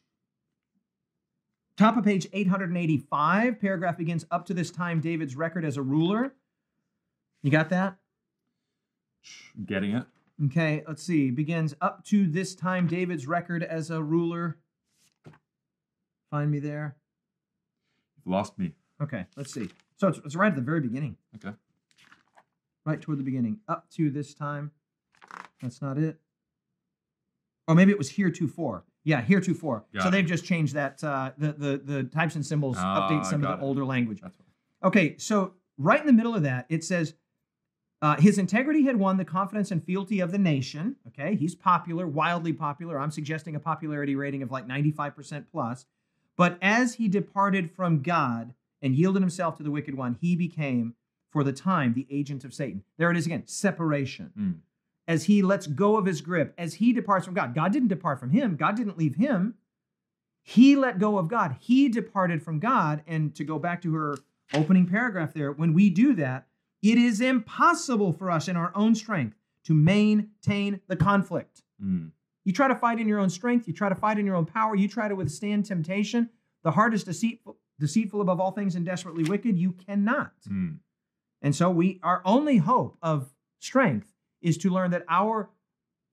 Top of page 885, paragraph begins, "Up to this time, David's record as a ruler." You got that? Getting it. Okay, let's see. Begins, "Up to this time, David's record as a ruler." Find me there. You've lost me. Okay, let's see. So it's right at the very beginning. Okay. Right toward the beginning. "Up to this time." That's not it. Or maybe it was heretofore. Yeah, heretofore. So they've just changed that. The types and symbols update some of the older language. That's right. Okay, so right in the middle of that, it says, his integrity had won the confidence and fealty of the nation. Okay, he's popular, wildly popular. I'm suggesting a popularity rating of like 95% plus. But as he departed from God and yielded himself to the wicked one, he became, for the time, the agent of Satan. There it is again, separation. As he lets go of his grip, as he departs from God. God didn't depart from him. God didn't leave him. He let go of God. He departed from God. And to go back to her opening paragraph there, when we do that, it is impossible for us in our own strength to maintain the conflict. You try to fight in your own strength. You try to fight in your own power. You try to withstand temptation. The heart is deceitful above all things and desperately wicked. You cannot. And so our only hope of strength is to learn that our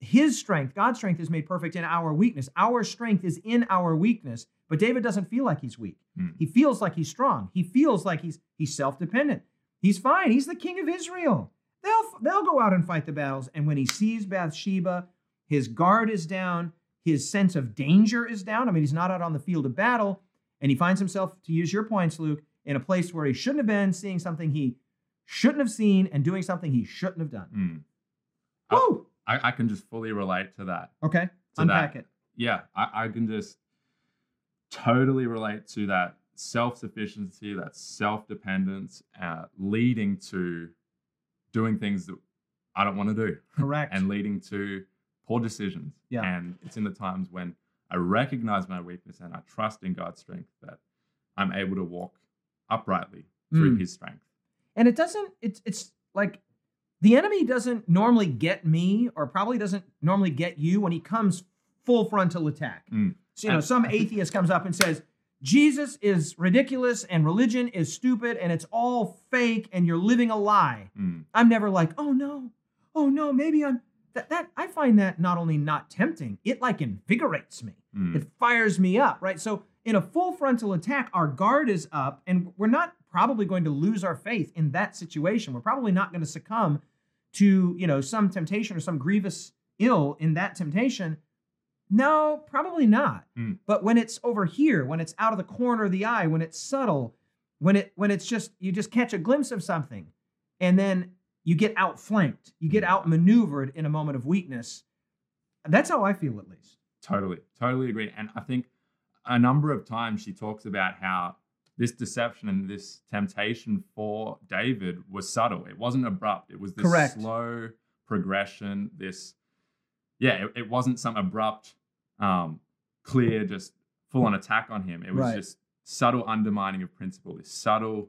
his strength, God's strength, is made perfect in our weakness. Our strength is in our weakness, but David doesn't feel like he's weak. He feels like he's strong. He feels like he's self-dependent. He's fine. He's the king of Israel. They'll go out and fight the battles. And when he sees Bathsheba, his guard is down. His sense of danger is down. I mean, he's not out on the field of battle. And he finds himself, to use your points, Luke, in a place where he shouldn't have been, seeing something he shouldn't have seen and doing something he shouldn't have done. Woo! I can just fully relate to that. Okay. Unpack it. Yeah, I can just totally relate to that self-sufficiency, that self-dependence, leading to doing things that I don't want to do. Correct. And leading to poor decisions. Yeah. And it's in the times when I recognize my weakness and I trust in God's strength that I'm able to walk uprightly through his strength. And it's like the enemy doesn't normally get me, or probably doesn't normally get you when he comes full frontal attack. So, some atheist comes up and says, Jesus is ridiculous and religion is stupid and it's all fake and you're living a lie. I'm never like, oh no, maybe I'm that I find that not only not tempting, it like invigorates me. It fires me up, right? So in a full frontal attack, our guard is up and we're not probably going to lose our faith in that situation. We're probably not going to succumb to, some temptation or some grievous ill in that temptation. No, probably not. But when it's over here, when it's out of the corner of the eye, when it's subtle, when it's just, you just catch a glimpse of something and then you get outflanked, you get outmaneuvered in a moment of weakness. That's how I feel, at least. Totally agree. And I think a number of times she talks about how this deception and this temptation for David was subtle. It wasn't abrupt. It was this slow progression. It wasn't some abrupt, clear, just full-on attack on him. It was just subtle undermining of principle. This subtle,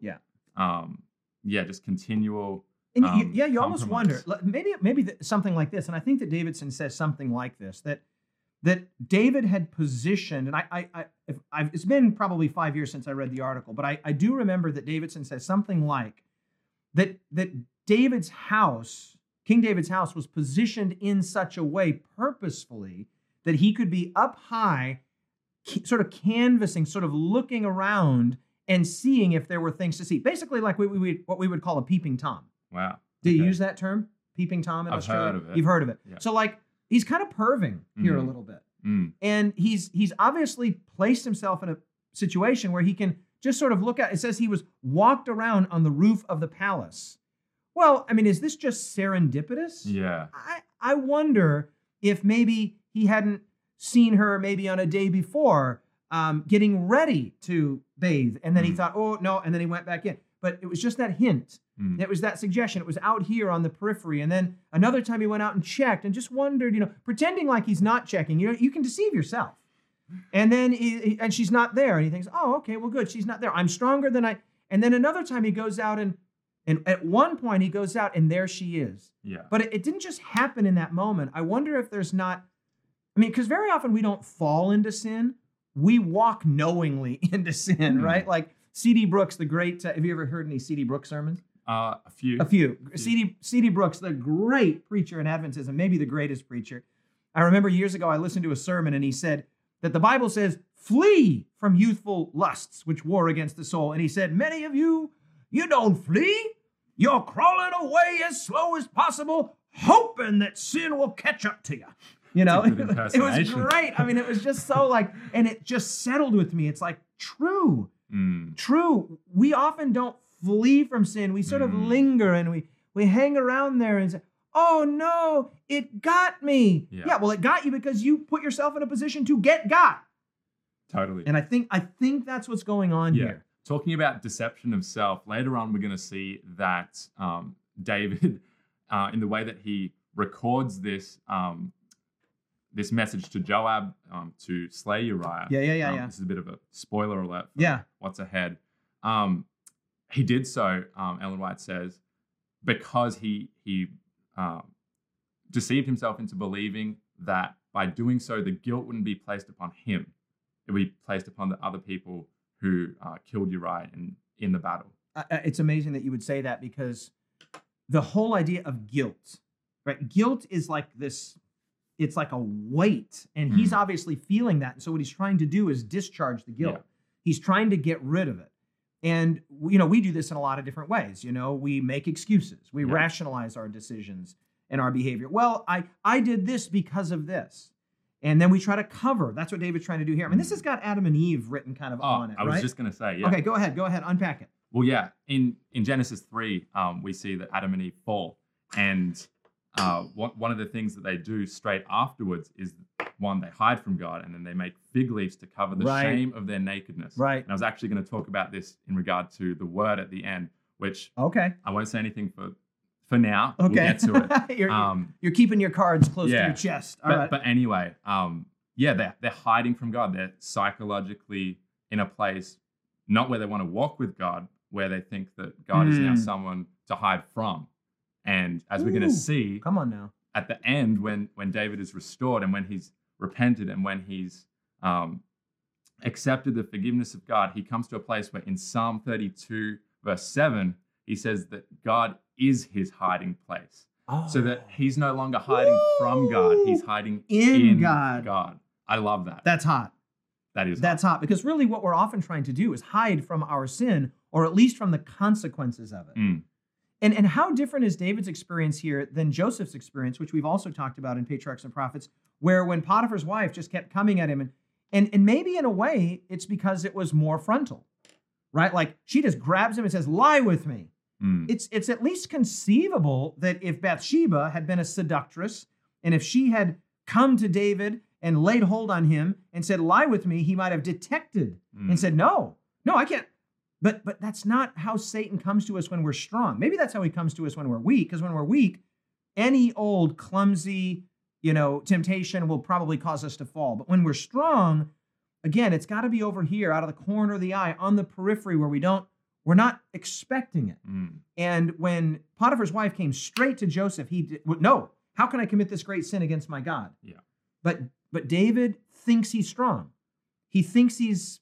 just continual. And you almost wonder, maybe something like this. And I think that Davidson says something like this, that David had positioned, and it's been probably 5 years since I read the article, but I do remember that Davidson says something like that David's house, King David's house, was positioned in such a way purposefully that he could be up high, sort of canvassing, sort of looking around and seeing if there were things to see. Basically like what we would call a peeping Tom. Wow. Do you use that term? Peeping Tom in Australia? I've heard of it. You've heard of it. Yeah. So like he's kind of perving here a little bit. And he's obviously placed himself in a situation where he can just sort of look at, it says he was walked around on the roof of the palace. Well, I mean, is this just serendipitous? Yeah. I wonder if maybe he hadn't seen her maybe on a day before getting ready to bathe. And then he thought, oh, no. And then he went back in. But it was just that hint. It was that suggestion. It was out here on the periphery. And then another time he went out and checked and just wondered, pretending like he's not checking. You can deceive yourself. And then and she's not there. And he thinks, oh, okay, well, good. She's not there. I'm stronger than I. And then another time he goes out and at one point he goes out and there she is. Yeah. But it didn't just happen in that moment. I wonder if there's not, because very often we don't fall into sin. We walk knowingly into sin, right? Like C.D. Brooks, the great, have you ever heard any C.D. Brooks sermons? A few. C.D. Brooks, the great preacher in Adventism, maybe the greatest preacher. I remember years ago I listened to a sermon and he said that the Bible says, flee from youthful lusts which war against the soul. And he said, many of you don't flee. You're crawling away as slow as possible, hoping that sin will catch up to you. It was great. It was just so and it just settled with me. It's like, true. We often don't flee from sin. We sort of linger and we hang around there and say, oh no, it got me. Yeah, well, it got you because you put yourself in a position to get got. Totally. And I think that's what's going on here. Talking about deception of self, later on we're going to see that David, in the way that he records this this message to Joab to slay Uriah. Yeah. This is a bit of a spoiler alert for what's ahead. He did so, Ellen White says, because he deceived himself into believing that by doing so, the guilt wouldn't be placed upon him. It would be placed upon the other people who killed Uriah in the battle. It's amazing that you would say that because the whole idea of guilt, right? Guilt is like this it's like a weight, and he's obviously feeling that. And so what he's trying to do is discharge the guilt. Yeah. He's trying to get rid of it. And, we do this in a lot of different ways. We make excuses. We rationalize our decisions and our behavior. Well, I did this because of this. And then we try to cover. That's what David's trying to do here. I mean, this has got Adam and Eve written kind of on it, I was right? just going to say, yeah. Okay, go ahead, unpack it. Well, yeah, in Genesis 3, we see that Adam and Eve fall. And one of the things that they do straight afterwards is, one, they hide from God, and then they make fig leaves to cover the shame of their nakedness. Right. And I was actually going to talk about this in regard to the word at the end, which Okay. I won't say anything for now. Okay. We'll get to it. You're keeping your cards close to your chest. All right. But anyway, they're hiding from God. They're psychologically in a place not where they want to walk with God, where they think that God is now someone to hide from. And as we're going to see, come on now, at the end, when David is restored and when he's repented and when he's accepted the forgiveness of God, he comes to a place where in Psalm 32, verse 7, he says that God is his hiding place. So that he's no longer hiding from God, he's hiding in God. I love that. That's hot. That's hot, because really what we're often trying to do is hide from our sin, or at least from the consequences of it. And how different is David's experience here than Joseph's experience, which we've also talked about in Patriarchs and Prophets, where when Potiphar's wife just kept coming at him, and maybe in a way it's because it was more frontal, right? Like she just grabs him and says, "Lie with me." It's at least conceivable that if Bathsheba had been a seductress, and if she had come to David and laid hold on him and said, "Lie with me," he might have detected and said, "No, I can't." But that's not how Satan comes to us when we're strong. Maybe that's how he comes to us when we're weak, because when we're weak, any old clumsy, temptation will probably cause us to fall. But when we're strong, again, it's got to be over here, out of the corner of the eye, on the periphery, where we're not expecting it. And when Potiphar's wife came straight to Joseph, no, how can I commit this great sin against my God? Yeah. But David thinks he's strong. He thinks he's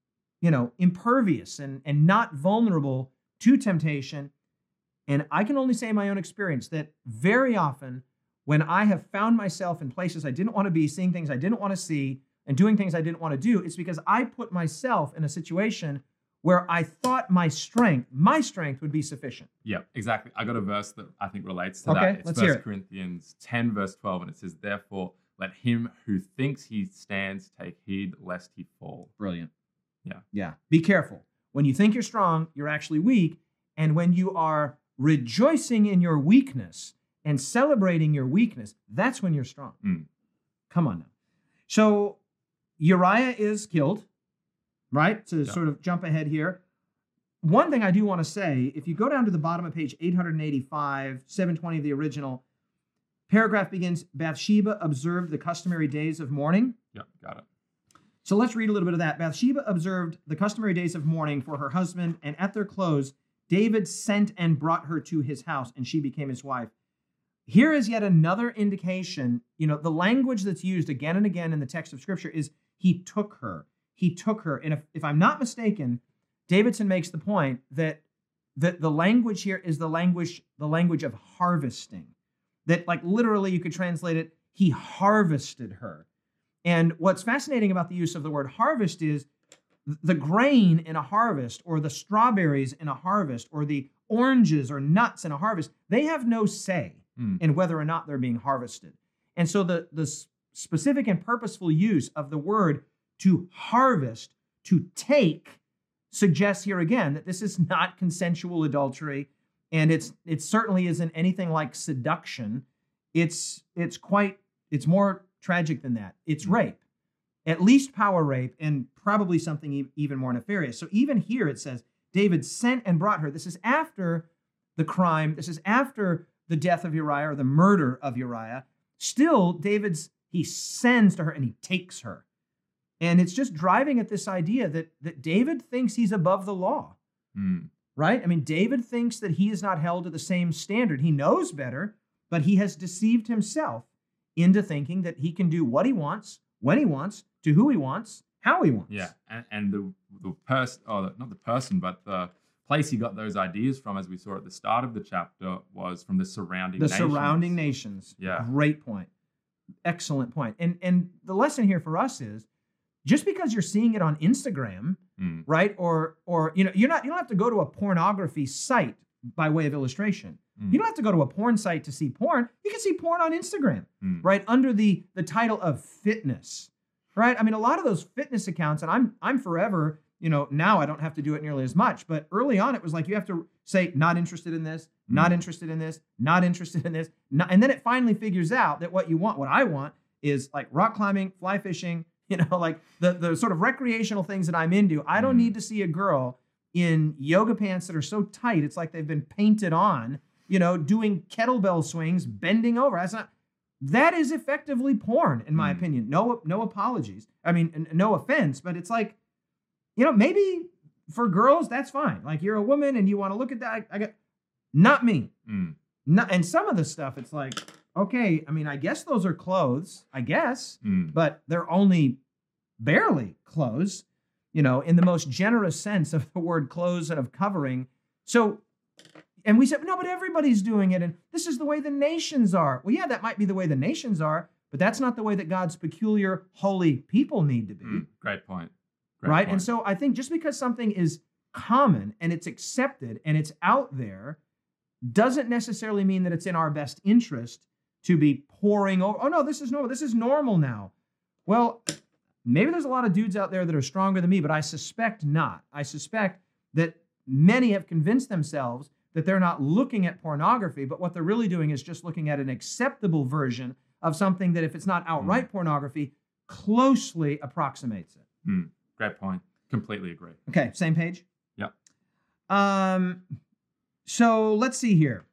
impervious and not vulnerable to temptation. And I can only say in my own experience that very often when I have found myself in places I didn't want to be, seeing things I didn't want to see, and doing things I didn't want to do, it's because I put myself in a situation where I thought my strength would be sufficient. Yeah, exactly. I got a verse that I think relates to that. It's let's hear it. 1 Corinthians 10, verse 12, and it says, "Therefore, let him who thinks he stands take heed lest he fall." Brilliant. Yeah. Yeah. Be careful. When you think you're strong, you're actually weak. And when you are rejoicing in your weakness and celebrating your weakness, that's when you're strong. Come on now. So Uriah is killed, right? To sort of jump ahead here. One thing I do want to say, if you go down to the bottom of page 885, 720 of the original, paragraph begins, Bathsheba observed the customary days of mourning. Yeah, got it. So let's read a little bit of that. Bathsheba observed the customary days of mourning for her husband, and at their close, David sent and brought her to his house, and she became his wife. Here is yet another indication, the language that's used again and again in the text of Scripture is he took her. He took her. And if I'm not mistaken, Davidson makes the point that the language here is the language of harvesting. That like literally you could translate it, he harvested her. And what's fascinating about the use of the word harvest is the grain in a harvest, or the strawberries in a harvest, or the oranges or nuts in a harvest, they have no say in whether or not they're being harvested. And so the specific and purposeful use of the word to harvest, to take, suggests here again that this is not consensual adultery, and it certainly isn't anything like seduction. It's more tragic than that. It's rape, at least power rape, and probably something even more nefarious. So even here it says, David sent and brought her. This is after the crime. This is after the death of Uriah, or the murder of Uriah. Still, he sends to her and he takes her. And it's just driving at this idea that David thinks he's above the law, right? I mean, David thinks that he is not held to the same standard. He knows better, but he has deceived himself into thinking that he can do what he wants, when he wants, to who he wants, how he wants. Yeah, and the person, not the person, but the place he got those ideas from, as we saw at the start of the chapter, was from the surrounding nations. The surrounding nations. Yeah. Great point. Excellent point. And the lesson here for us is just because you're seeing it on Instagram, right? Or you don't have to go to a pornography site by way of illustration. You don't have to go to a porn site to see porn. You can see porn on Instagram, right? Under the title of fitness, right? I mean, a lot of those fitness accounts, and I'm forever, now I don't have to do it nearly as much, but early on it was like you have to say, not interested in this, not interested in this, not interested in this. And then it finally figures out that what I want is like rock climbing, fly fishing, like the sort of recreational things that I'm into. I don't need to see a girl in yoga pants that are so tight, it's like they've been painted on, doing kettlebell swings, bending over. That is effectively porn, in my opinion. No apologies. I mean, no offense, but it's like, maybe for girls, that's fine. Like you're a woman and you want to look at that. Not me. And some of the stuff, it's like, okay, I mean, I guess those are clothes, I guess, but they're only barely clothes, in the most generous sense of the word clothes and of covering. So, and we said, no, but everybody's doing it. And this is the way the nations are. Well, yeah, that might be the way the nations are, but that's not the way that God's peculiar, holy people need to be. Great point. Right? And so I think just because something is common and it's accepted and it's out there doesn't necessarily mean that it's in our best interest to be pouring over. Oh, no, this is normal. This is normal now. Well, maybe there's a lot of dudes out there that are stronger than me, but I suspect not. I suspect that many have convinced themselves that they're not looking at pornography, but what they're really doing is just looking at an acceptable version of something that, if it's not outright pornography, closely approximates it. Great point. Completely agree. Okay, same page? Yep. So let's see here.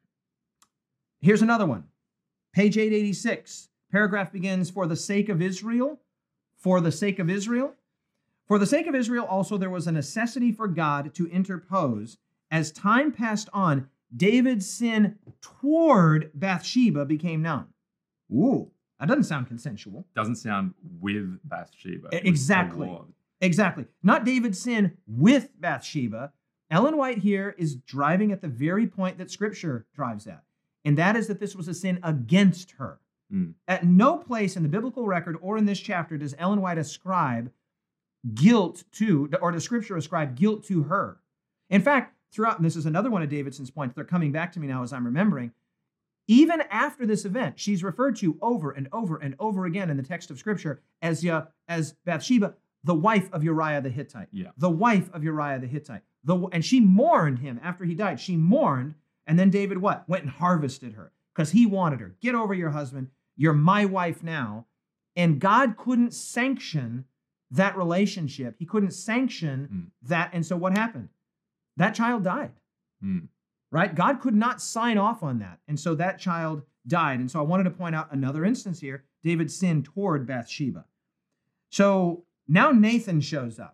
Here's another one. Page 886. Paragraph begins, for the sake of Israel. For the sake of Israel. For the sake of Israel also there was a necessity for God to interpose. As time passed on, David's sin toward Bathsheba became known. Ooh, that doesn't sound consensual. Doesn't sound with Bathsheba. Exactly. Exactly. Not David's sin with Bathsheba. Ellen White here is driving at the very point that Scripture drives at, and that is that this was a sin against her. At no place in the biblical record or in this chapter does Ellen White ascribe guilt to, or does Scripture ascribe guilt to her. In fact, throughout, and this is another one of Davidson's points, they're coming back to me now as I'm remembering, even after this event, she's referred to over and over and over again in the text of Scripture as Bathsheba, the wife of Uriah the Hittite. Yeah. The wife of Uriah the Hittite. And she mourned him after he died. She mourned, and then David what? Went and harvested her because he wanted her. Get over your husband. You're my wife now. And God couldn't sanction that relationship. He couldn't sanction that. And so what happened? That child died. Right? God could not sign off on that. And so that child died. And so I wanted to point out another instance here. David sinned toward Bathsheba. So now Nathan shows up.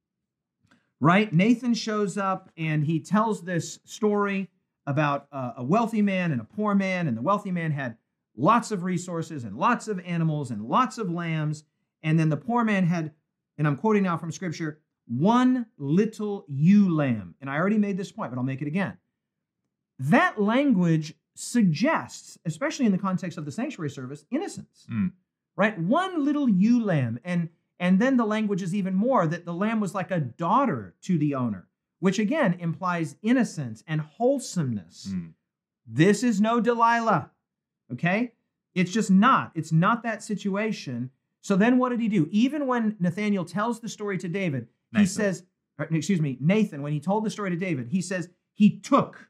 Right? Nathan shows up and he tells this story about a wealthy man and a poor man. And the wealthy man had lots of resources and lots of animals and lots of lambs. And then the poor man had, and I'm quoting now from Scripture, one little ewe lamb. And I already made this point, but I'll make it again. That language suggests, especially in the context of the sanctuary service, innocence. Right? One little ewe lamb. And then the language is even more that the lamb was like a daughter to the owner, which again implies innocence and wholesomeness. This is no Delilah. Okay? It's just not. It's not that situation. So then what did he do? Even when Nathanael tells the story to David, Nathan, when he told the story to David, he says he took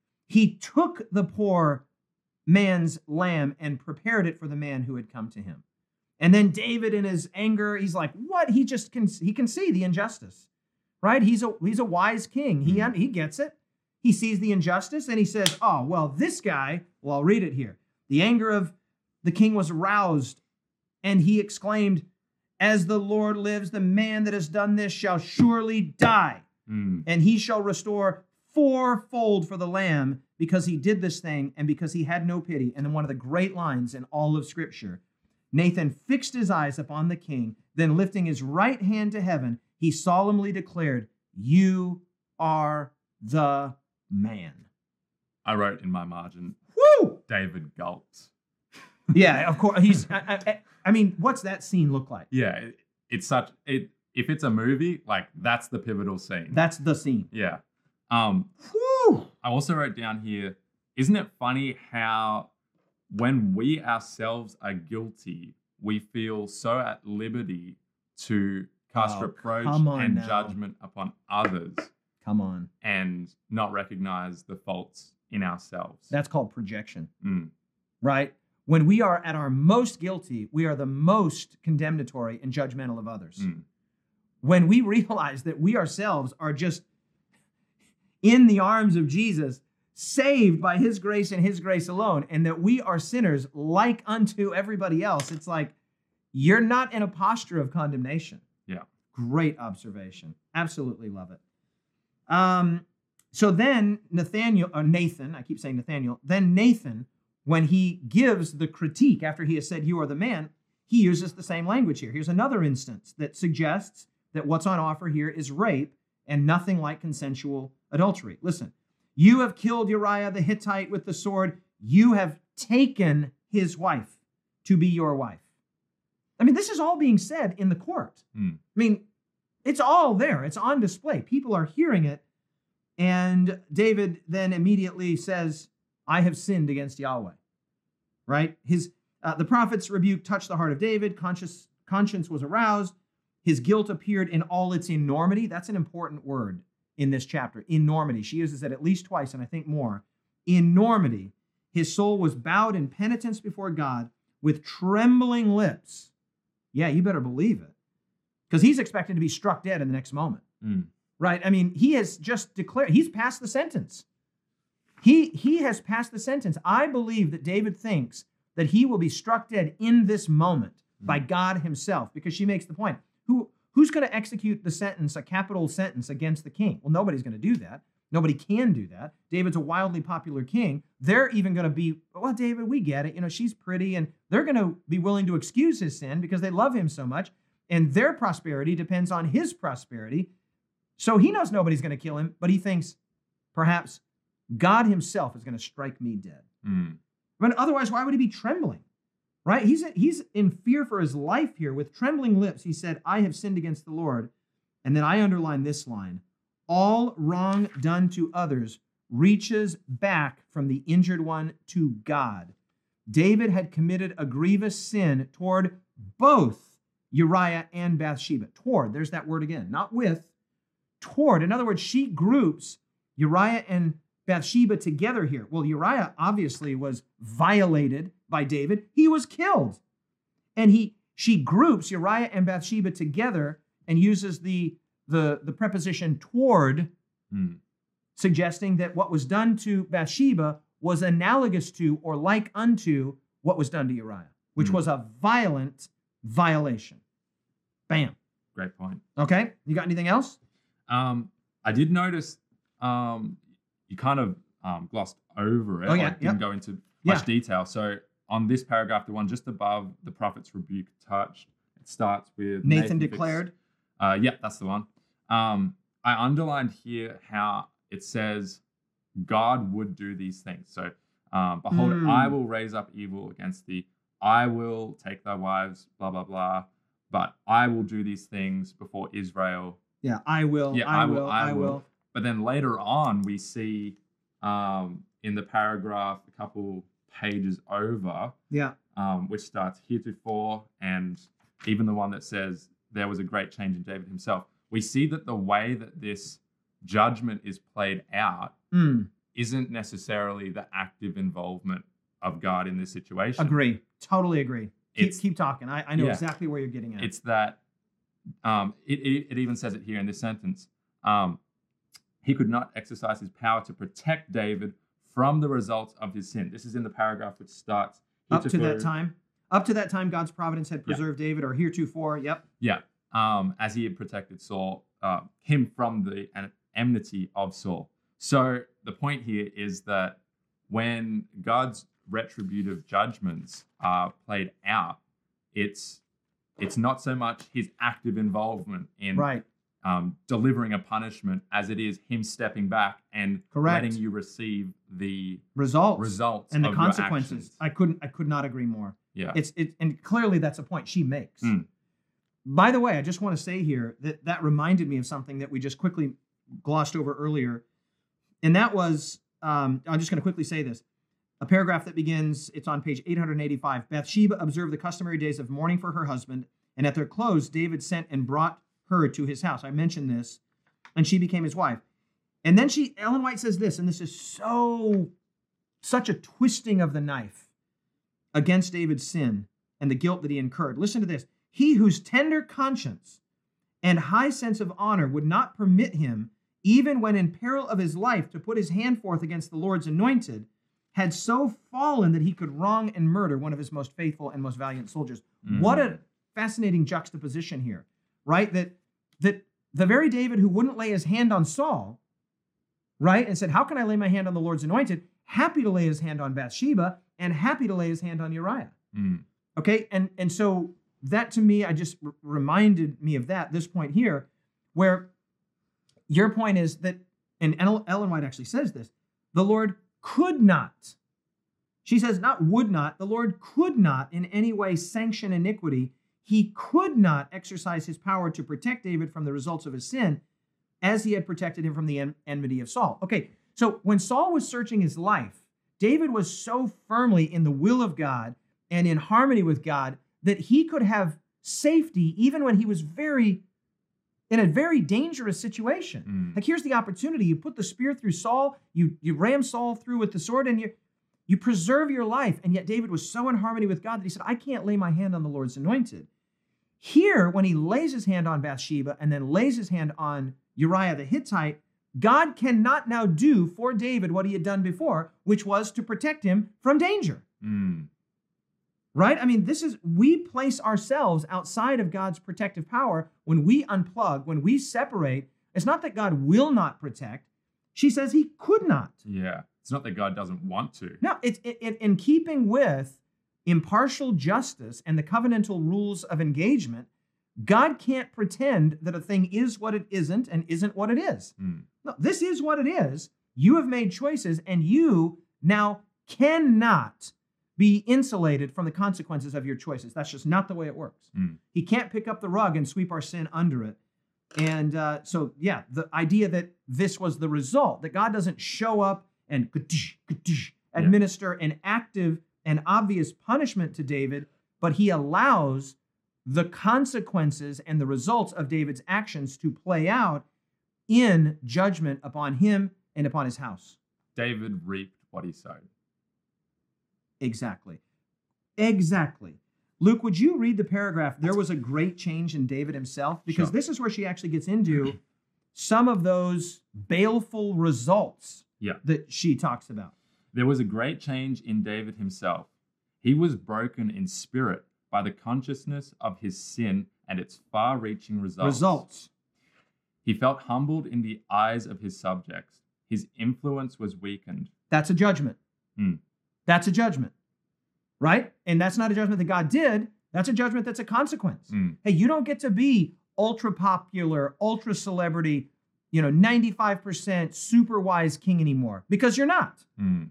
the poor man's lamb and prepared it for the man who had come to him. And then David, in his anger, he's like, what? He can see the injustice, right? He's a wise king. He gets it. He sees the injustice and he says, oh, well, this guy, well, I'll read it here. The anger of the king was roused, and he exclaimed, as the Lord lives, the man that has done this shall surely die, and he shall restore fourfold for the lamb because he did this thing and because he had no pity. And then one of the great lines in all of Scripture, Nathan fixed his eyes upon the king, then lifting his right hand to heaven, he solemnly declared, you are the man. I wrote in my margin, Woo! David gulped. Yeah, of course. He's. I mean, what's that scene look like? Yeah, it's such it. If it's a movie, like that's the pivotal scene. That's the scene. Yeah. Whew. I also wrote down here, isn't it funny how when we ourselves are guilty, we feel so at liberty to cast reproach and judgment upon others. Come on. And not recognize the faults in ourselves. That's called projection. Mm. Right? When we are at our most guilty, we are the most condemnatory and judgmental of others. Mm. When we realize that we ourselves are just in the arms of Jesus, saved by his grace and his grace alone, and that we are sinners like unto everybody else, it's like you're not in a posture of condemnation. Yeah. Great observation. Absolutely love it. So then Nathan, I keep saying Nathaniel, then Nathan, when he gives the critique after he has said, "You are the man," he uses the same language here. Here's another instance that suggests that what's on offer here is rape and nothing like consensual adultery. Listen, "You have killed Uriah the Hittite with the sword. You have taken his wife to be your wife." I mean, this is all being said in the court. Mm. I mean, it's all there. It's on display. People are hearing it. And David then immediately says, "I have sinned against Yahweh." Right? The prophet's rebuke touched the heart of David. Conscience was aroused. His guilt appeared in all its enormity. That's an important word in this chapter. Enormity. She uses it at least twice, and I think more. Enormity. His soul was bowed in penitence before God with trembling lips. Yeah, you better believe it. Because he's expected to be struck dead in the next moment. Mm. Right? I mean, he has just declared, he's passed the sentence. He has passed the sentence. I believe that David thinks that he will be struck dead in this moment by God himself, because she makes the point. Who's going to execute the sentence, a capital sentence against the king? Well, nobody's going to do that. Nobody can do that. David's a wildly popular king. They're even going to be, "Well, David, we get it. You know, she's pretty." And they're going to be willing to excuse his sin because they love him so much. And their prosperity depends on his prosperity. So he knows nobody's going to kill him, but he thinks perhaps God himself is going to strike me dead. Mm. But otherwise, why would he be trembling? Right? He's in fear for his life here. With trembling lips, he said, "I have sinned against the Lord." And then I underline this line: "All wrong done to others reaches back from the injured one to God." David had committed a grievous sin toward both Uriah and Bathsheba. Toward, there's that word again, not with, toward. In other words, she groups Uriah and Bathsheba together here. Well, Uriah obviously was violated by David. He was killed. And she groups Uriah and Bathsheba together and uses the preposition toward, suggesting that what was done to Bathsheba was analogous to or like unto what was done to Uriah, which was a violent violation. Bam. Great point. Okay. You got anything else? I did notice you kind of glossed over it. Oh, yeah. Like, didn't go into much detail. So on this paragraph, the one just above the prophet's rebuke touched, it starts with Nathan declared. Yeah, that's the one. I underlined here how it says God would do these things. So behold, I will raise up evil against thee. I will take thy wives, blah, blah, blah. But I will do these things before Israel. Yeah, I will. Yeah, I will. But then later on, we see in the paragraph a couple pages over, which starts heretofore, and even the one that says there was a great change in David himself. We see that the way that this judgment is played out isn't necessarily the active involvement of God in this situation. Agree. Totally agree. Keep talking. I know exactly where you're getting at. It's that it even says it here in this sentence. He could not exercise his power to protect David from the results of his sin. This is in the paragraph which starts up to that time. Up to that time, God's providence had preserved David, or heretofore. Yep. Yeah. As he had protected Saul, him from the enmity of Saul. So the point here is that when God's retributive judgments are played out, it's not so much his active involvement in delivering a punishment as it is him stepping back and letting you receive the results and the of consequences. Your actions. I could not agree more. Yeah. And clearly that's a point she makes. Mm. By the way, I just want to say here that reminded me of something that we just quickly glossed over earlier. And that was, I'm just going to quickly say this. A paragraph that begins, it's on page 885. Bathsheba observed the customary days of mourning for her husband, and at their close, David sent and brought her to his house. I mentioned this, and she became his wife. And then Ellen White says this, and this is such a twisting of the knife against David's sin and the guilt that he incurred. Listen to this. He whose tender conscience and high sense of honor would not permit him, even when in peril of his life, to put his hand forth against the Lord's anointed, had so fallen that he could wrong and murder one of his most faithful and most valiant soldiers. Mm-hmm. What a fascinating juxtaposition here, right? That the very David who wouldn't lay his hand on Saul, right, and said, how can I lay my hand on the Lord's anointed? Happy to lay his hand on Bathsheba and happy to lay his hand on Uriah. Mm. Okay, and so that to me, I just reminded me of this point here, where your point is that, and Ellen White actually says this, the Lord could not, she says not would not, the Lord could not in any way sanction iniquity. He could not exercise his power to protect David from the results of his sin as he had protected him from the enmity of Saul. Okay, so when Saul was searching his life, David was so firmly in the will of God and in harmony with God that he could have safety even when he was in a very dangerous situation. Like, here's the opportunity. You put the spear through Saul, you ram Saul through with the sword, and you preserve your life. And yet David was so in harmony with God that he said, I can't lay my hand on the Lord's anointed. Here, when he lays his hand on Bathsheba and then lays his hand on Uriah the Hittite, God cannot now do for David what he had done before, which was to protect him from danger. Right? I mean, we place ourselves outside of God's protective power when we unplug, when we separate. It's not that God will not protect. She says he could not. Yeah. It's not that God doesn't want to. No, it's in keeping with impartial justice and the covenantal rules of engagement. God can't pretend that a thing is what it isn't and isn't what it is. No, this is what it is. You have made choices, and you now cannot be insulated from the consequences of your choices. That's just not the way it works. He can't pick up the rug and sweep our sin under it. And so, the idea that this was the result, that God doesn't show up and administer an active and obvious punishment to David, but he allows the consequences and the results of David's actions to play out in judgment upon him and upon his house. David reaped what he sowed. Exactly. Luke, would you read the paragraph? There was a great change in David himself, because this is where she actually gets into some of those baleful results that she talks about. There was a great change in David himself. He was broken in spirit by the consciousness of his sin and its far-reaching results. He felt humbled in the eyes of his subjects. His influence was weakened. That's a judgment. That's a judgment, right? And that's not a judgment that God did. That's a judgment that's a consequence. Hey, you don't get to be ultra popular, ultra celebrity, 95% super wise king anymore, because you're not.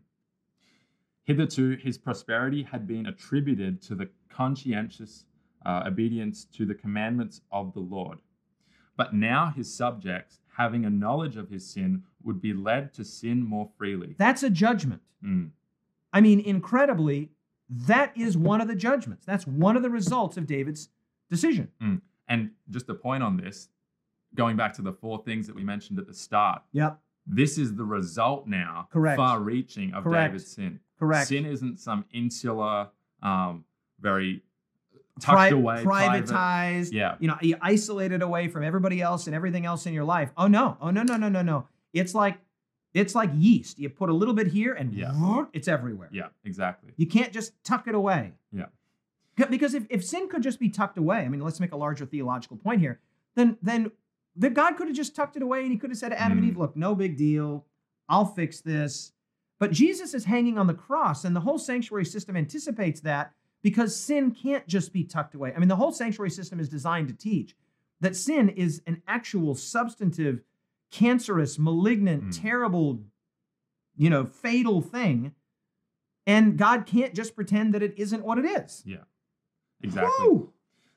Hitherto, his prosperity had been attributed to the conscientious obedience to the commandments of the Lord. But now his subjects, having a knowledge of his sin, would be led to sin more freely. That's a judgment. I mean, incredibly, that is one of the judgments. That's one of the results of David's decision. And just a point on this, going back to the 4 things that we mentioned at the start. Yep. This is the result now, far-reaching of David's sin. Correct. Sin isn't some insular, very tucked away, privatized. You isolated away from everybody else and everything else in your life. Oh no. It's like yeast. You put a little bit here and it's everywhere. Yeah, exactly. You can't just tuck it away. Yeah. Because if sin could just be tucked away, I mean, let's make a larger theological point here, then the God could have just tucked it away, and he could have said to Adam and Eve, look, no big deal. I'll fix this. But Jesus is hanging on the cross, and the whole sanctuary system anticipates that, because sin can't just be tucked away. I mean, the whole sanctuary system is designed to teach that sin is an actual substantive, cancerous, malignant, terrible, fatal thing. And God can't just pretend that it isn't what it is. Yeah, exactly. Woo!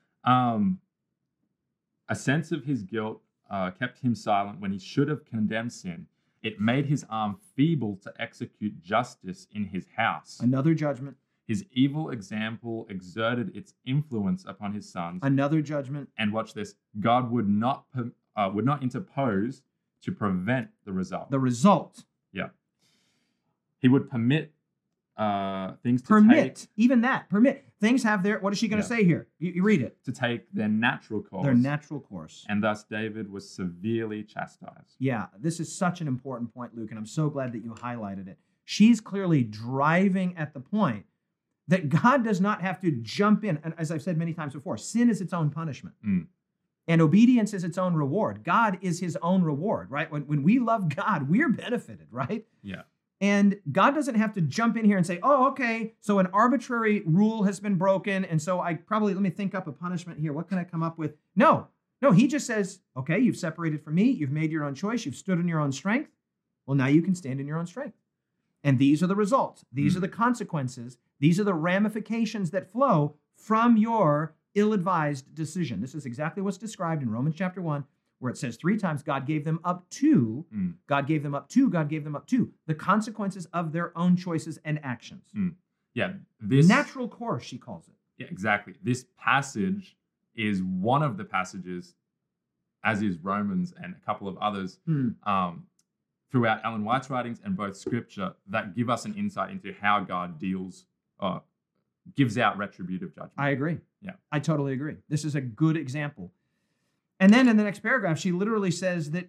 A sense of his guilt kept him silent when he should have condemned sin. It made his arm feeble to execute justice in his house. Another judgment. His evil example exerted its influence upon his sons. Another judgment. And watch this: God would not interpose to prevent the result. The result. Yeah, He would permit things to permit. Even that. Permit. Things have their. What is she going to Yeah. say here? You read it. to take their natural course. Their natural course. And thus David was severely chastised. Yeah, this is such an important point, Luke, and I'm so glad that you highlighted it. She's clearly driving at the point that God does not have to jump in. And as I've said many times before, sin is its own punishment. Mm. And obedience is its own reward. God is his own reward, right? When we love God, we're benefited, right? Yeah. And God doesn't have to jump in here and say, oh, okay, so an arbitrary rule has been broken. And so let me think up a punishment here. What can I come up with? No, he just says, okay, you've separated from me. You've made your own choice. You've stood in your own strength. Well, now you can stand in your own strength. And these are the results. These are the consequences. These are the ramifications that flow from your ill-advised decision. This is exactly what's described in Romans chapter 1, where it says 3 times God gave them up to, God gave them up to, God gave them up to the consequences of their own choices and actions. Yeah. This Natural course, she calls it. Yeah, exactly. This passage is one of the passages, as is Romans and a couple of others, throughout Ellen White's writings and both scripture, that give us an insight into how God gives out retributive judgment. I agree. Yeah. I totally agree. This is a good example. And then in the next paragraph, she literally says that,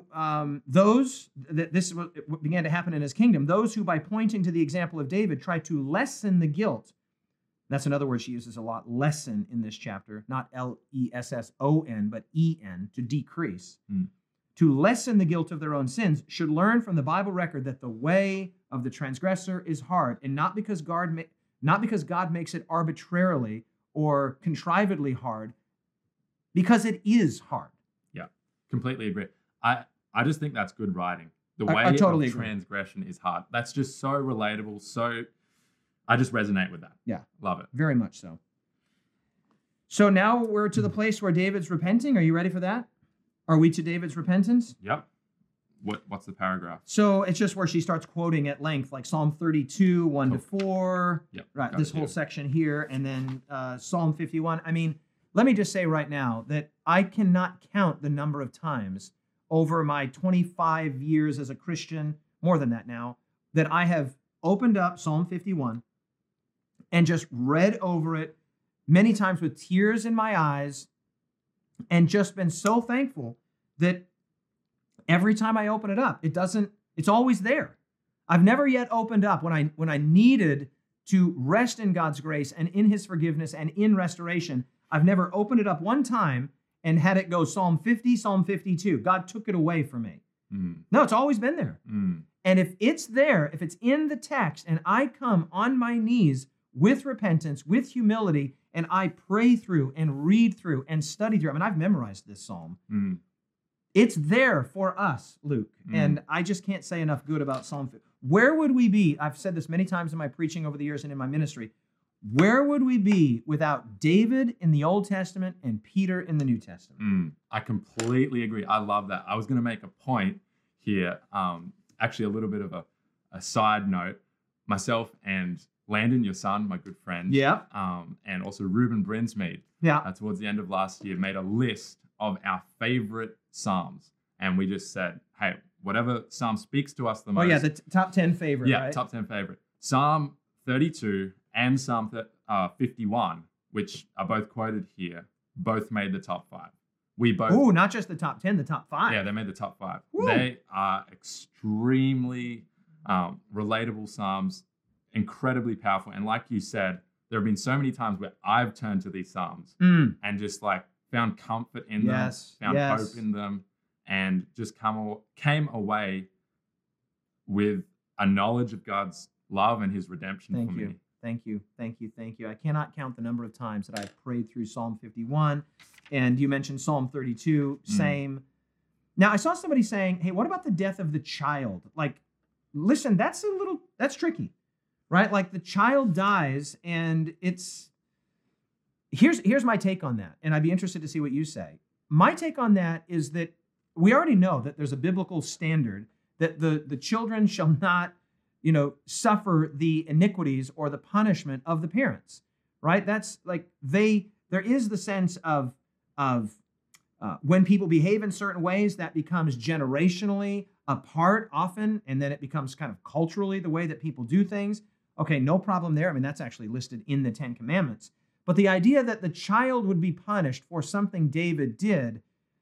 this began to happen in his kingdom, those who by pointing to the example of David try to lessen the guilt. That's another word she uses a lot, lessen, in this chapter, not L-E-S-S-O-N, but E-N, to decrease. To lessen the guilt of their own sins, should learn from the Bible record that the way of the transgressor is hard, and not because God makes it arbitrarily or contrivedly hard, because it is hard. Yeah, completely agree. I just think that's good writing. The way I totally of agree. transgression is hard. That's just so relatable. I just resonate with that. Yeah. Love it. Very much so. So now we're to the place where David's repenting. Are you ready for that? Are we to David's repentance? Yep. What's the paragraph? So it's just where she starts quoting at length, like Psalm 32, 1 to 4. Yep. Right, got this it, whole yeah. section here, and then Psalm 51. I mean, let me just say right now that I cannot count the number of times over my 25 years as a Christian, more than that now, that I have opened up Psalm 51 and just read over it many times with tears in my eyes, and just been so thankful that every time I open it up, it's always there. I've never yet opened up when I needed to rest in God's grace and in his forgiveness and in restoration. I've never opened it up one time and had it go Psalm 50, Psalm 52. God took it away from me. No, it's always been there. And if it's there, if it's in the text, and I come on my knees with repentance, with humility, and I pray through and read through and study through, I mean, I've memorized this psalm. It's there for us, Luke. And I just can't say enough good about Psalm 50. Where would we be? I've said this many times in my preaching over the years and in my ministry. Where would we be without David in the Old Testament and Peter in the New Testament? I completely agree. I love that. I was going to make a point here. Actually, a little bit of a side note. Myself and Landon, your son, my good friend, and also Ruben Brinsmead, towards the end of last year, made a list of our favorite Psalms. And we just said, hey, whatever Psalm speaks to us the most. Oh, yeah, the top 10 favorite, Yeah, right? top 10 favorite. Psalm 32 and Psalm 51, which are both quoted here, both made the top 5. We both. Ooh, not just the top 10, the top 5. Yeah, they made the top 5. Woo. They are extremely relatable Psalms, incredibly powerful. And like you said, there have been so many times where I've turned to these Psalms and just like found comfort in them, found hope in them, and just came away with a knowledge of God's love and his redemption for me. Thank you. I cannot count the number of times that I've prayed through Psalm 51. And you mentioned Psalm 32, same. Now, I saw somebody saying, hey, what about the death of the child? Like, listen, that's tricky. right? Like the child dies, and here's my take on that, and I'd be interested to see what you say. My take on that is that we already know that there's a biblical standard that the children shall not, suffer the iniquities or the punishment of the parents, right? That's like there is the sense of when people behave in certain ways, that becomes generationally a part often, and then it becomes kind of culturally the way that people do things. Okay, no problem there. I mean, that's actually listed in the Ten Commandments. But the idea that the child would be punished for something David did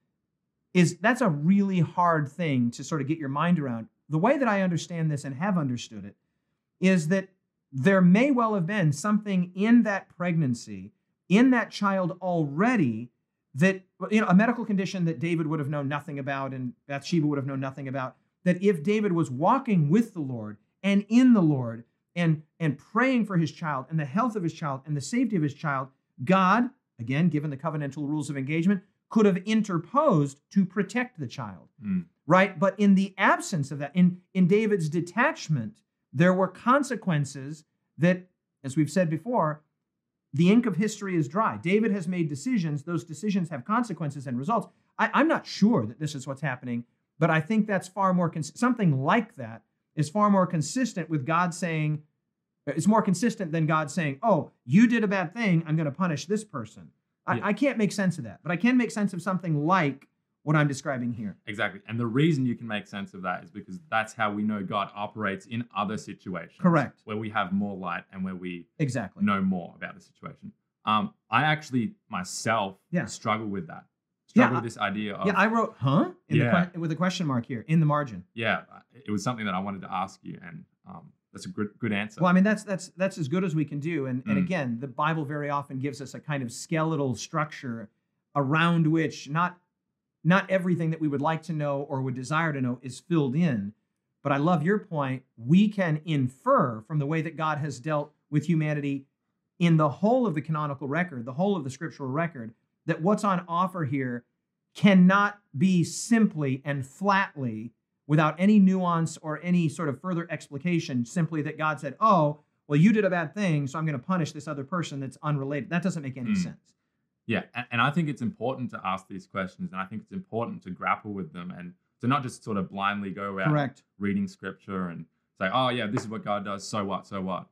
that's a really hard thing to sort of get your mind around. The way that I understand this and have understood it is that there may well have been something in that pregnancy, in that child already, that, a medical condition that David would have known nothing about and Bathsheba would have known nothing about, that if David was walking with the Lord and in the Lord and praying for his child and the health of his child and the safety of his child, God, again, given the covenantal rules of engagement, could have interposed to protect the child, right? But in the absence of that, in David's detachment, there were consequences that, as we've said before, the ink of history is dry. David has made decisions. Those decisions have consequences and results. I'm not sure that this is what's happening, but I think that's far more, something like that is far more consistent with God saying, it's more consistent than God saying, oh, you did a bad thing, I'm going to punish this person. I can't make sense of that, but I can make sense of something like what I'm describing here. Exactly. And the reason you can make sense of that is because that's how we know God operates in other situations. Correct. Where we have more light and where we exactly know more about the situation. I actually myself struggle with that. With this idea of... Yeah, I wrote, with a question mark here in the margin. Yeah, it was something that I wanted to ask you, and that's a good answer. Well, I mean, that's as good as we can do. And again, the Bible very often gives us a kind of skeletal structure around which not everything that we would like to know or would desire to know is filled in. But I love your point. We can infer from the way that God has dealt with humanity in the whole of the canonical record, the whole of the scriptural record, that what's on offer here cannot be simply and flatly, without any nuance or any sort of further explication, simply that God said, oh, well, you did a bad thing, so I'm going to punish this other person that's unrelated. That doesn't make any sense. Yeah, and I think it's important to ask these questions, and I think it's important to grapple with them and to not just sort of blindly go around reading scripture and say, oh, yeah, this is what God does, so what, so what?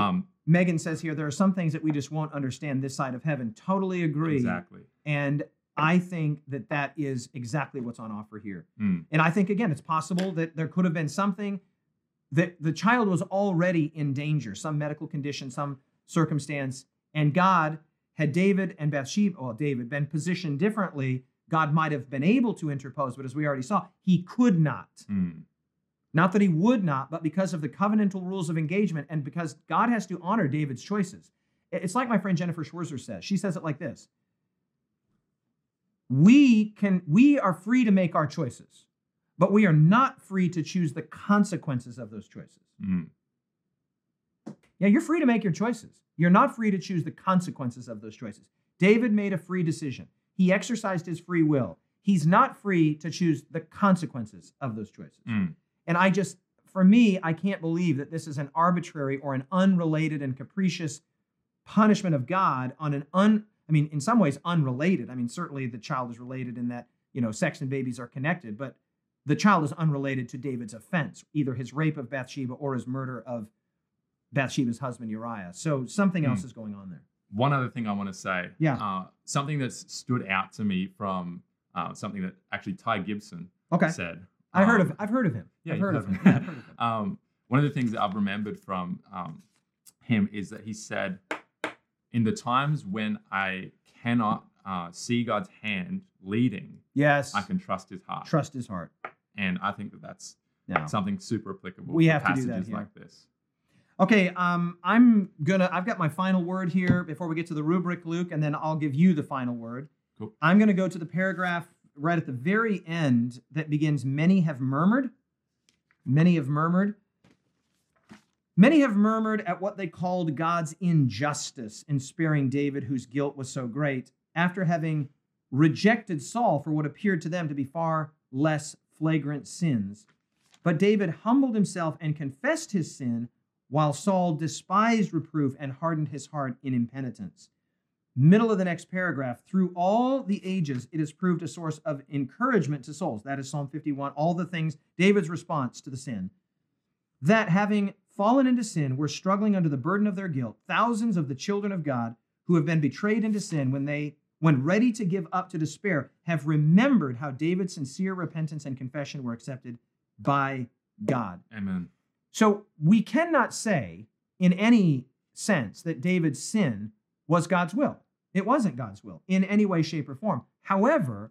Megan says here, there are some things that we just won't understand this side of heaven. Totally agree. Exactly. And I think that is exactly what's on offer here. And I think, again, it's possible that there could have been something that the child was already in danger, some medical condition, some circumstance, and God, had David and Bathsheba, David been positioned differently, God might have been able to interpose, but as we already saw, he could not. Not that he would not, but because of the covenantal rules of engagement and because God has to honor David's choices. It's like my friend Jennifer Schwerzer says. She says it like this. We are free to make our choices, but we are not free to choose the consequences of those choices. Yeah, you're free to make your choices. You're not free to choose the consequences of those choices. David made a free decision. He exercised his free will. He's not free to choose the consequences of those choices. And for me, I can't believe that this is an arbitrary or an unrelated and capricious punishment of God on in some ways unrelated. I mean, certainly the child is related in that, sex and babies are connected, but the child is unrelated to David's offense, either his rape of Bathsheba or his murder of Bathsheba's husband Uriah. So something else is going on there. One other thing I want to say, something that's stood out to me from something that actually Ty Gibson said. I've heard of him. Yeah, I've heard of him. One of the things that I've remembered from him is that he said, in the times when I cannot see God's hand leading, yes, I can trust his heart. Trust his heart. And I think that's something super applicable we to have passages to do that here. like this. Okay, I've got my final word here before we get to the rubric, Luke, and then I'll give you the final word. Cool. I'm going to go to the paragraph right at the very end that begins, many have murmured. Many have murmured. Many have murmured at what they called God's injustice in sparing David, whose guilt was so great, after having rejected Saul for what appeared to them to be far less flagrant sins. But David humbled himself and confessed his sin while Saul despised reproof and hardened his heart in impenitence. Middle of the next paragraph, through all the ages, it has proved a source of encouragement to souls. That is Psalm 51, all the things, David's response to the sin. That having fallen into sin, were struggling under the burden of their guilt. Thousands of the children of God who have been betrayed into sin when ready to give up to despair, have remembered how David's sincere repentance and confession were accepted by God. Amen. So we cannot say in any sense that David's sin was God's will. It wasn't God's will in any way, shape, or form. However,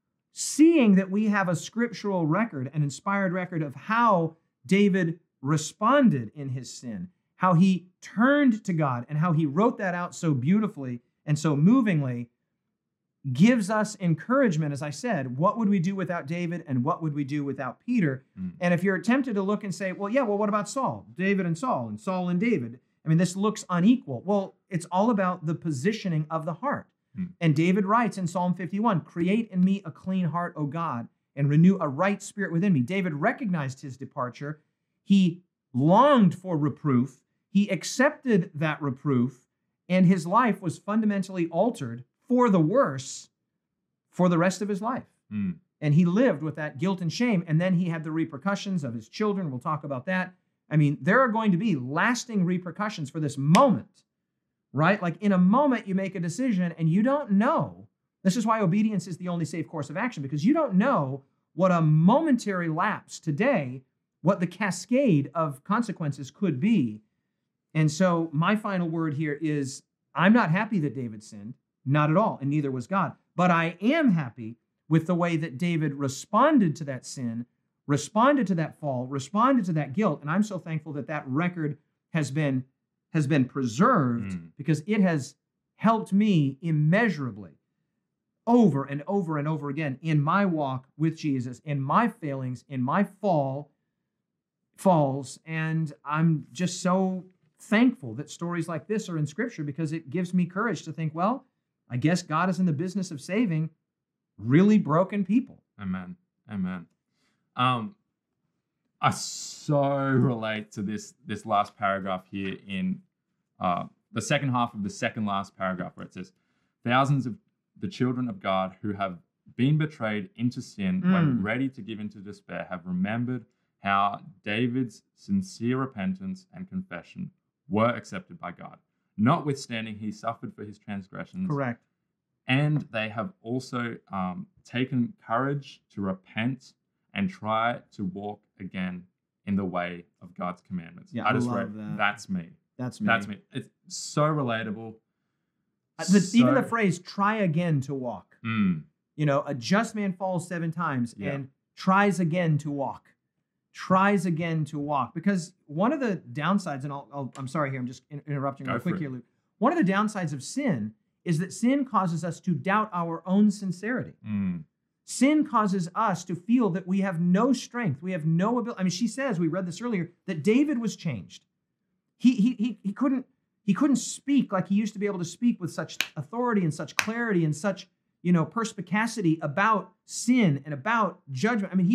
seeing that we have a scriptural record, an inspired record of how David responded in his sin, how he turned to God, and how he wrote that out so beautifully and so movingly, gives us encouragement. As I said, what would we do without David and what would we do without Peter? And if you're tempted to look and say, well, what about Saul? David and Saul and David. I mean, this looks unequal. Well, it's all about the positioning of the heart. And David writes in Psalm 51, create in me a clean heart, O God, and renew a right spirit within me. David recognized his departure. He longed for reproof. He accepted that reproof, and his life was fundamentally altered for the worse for the rest of his life. And he lived with that guilt and shame, and then he had the repercussions of his children. We'll talk about that. I mean, there are going to be lasting repercussions for this moment, right? Like in a moment, you make a decision and you don't know. This is why obedience is the only safe course of action, because you don't know what a momentary lapse today, what the cascade of consequences could be. And so my final word here is, I'm not happy that David sinned, not at all, and neither was God. But I am happy with the way that David responded to that sin, responded to that fall, responded to that guilt. And I'm so thankful that that record has been preserved because it has helped me immeasurably over and over and over again in my walk with Jesus, in my failings, in my falls. And I'm just so thankful that stories like this are in Scripture, because it gives me courage to think, well, I guess God is in the business of saving really broken people. Amen. Amen. I so relate to this last paragraph here in the second half of the second last paragraph, where it says, thousands of the children of God who have been betrayed into sin when ready to give into despair have remembered how David's sincere repentance and confession were accepted by God. Notwithstanding, he suffered for his transgressions. Correct. And they have also taken courage to repent and try to walk again in the way of God's commandments. Yeah, I just love wrote, that. that's me. That's me. That's me. It's so relatable. Even the phrase, try again to walk. Mm. You know, a just man falls 7 times and tries again to walk. Tries again to walk. Because one of the downsides, and I'm sorry here, I'm just interrupting real quick here, Luke. One of the downsides of sin is that sin causes us to doubt our own sincerity. Sin causes us to feel that we have no strength, we have no ability. I mean, she says, we read this earlier, that David was changed. He couldn't speak like he used to be able to speak with such authority and such clarity and such, perspicacity about sin and about judgment. I mean, he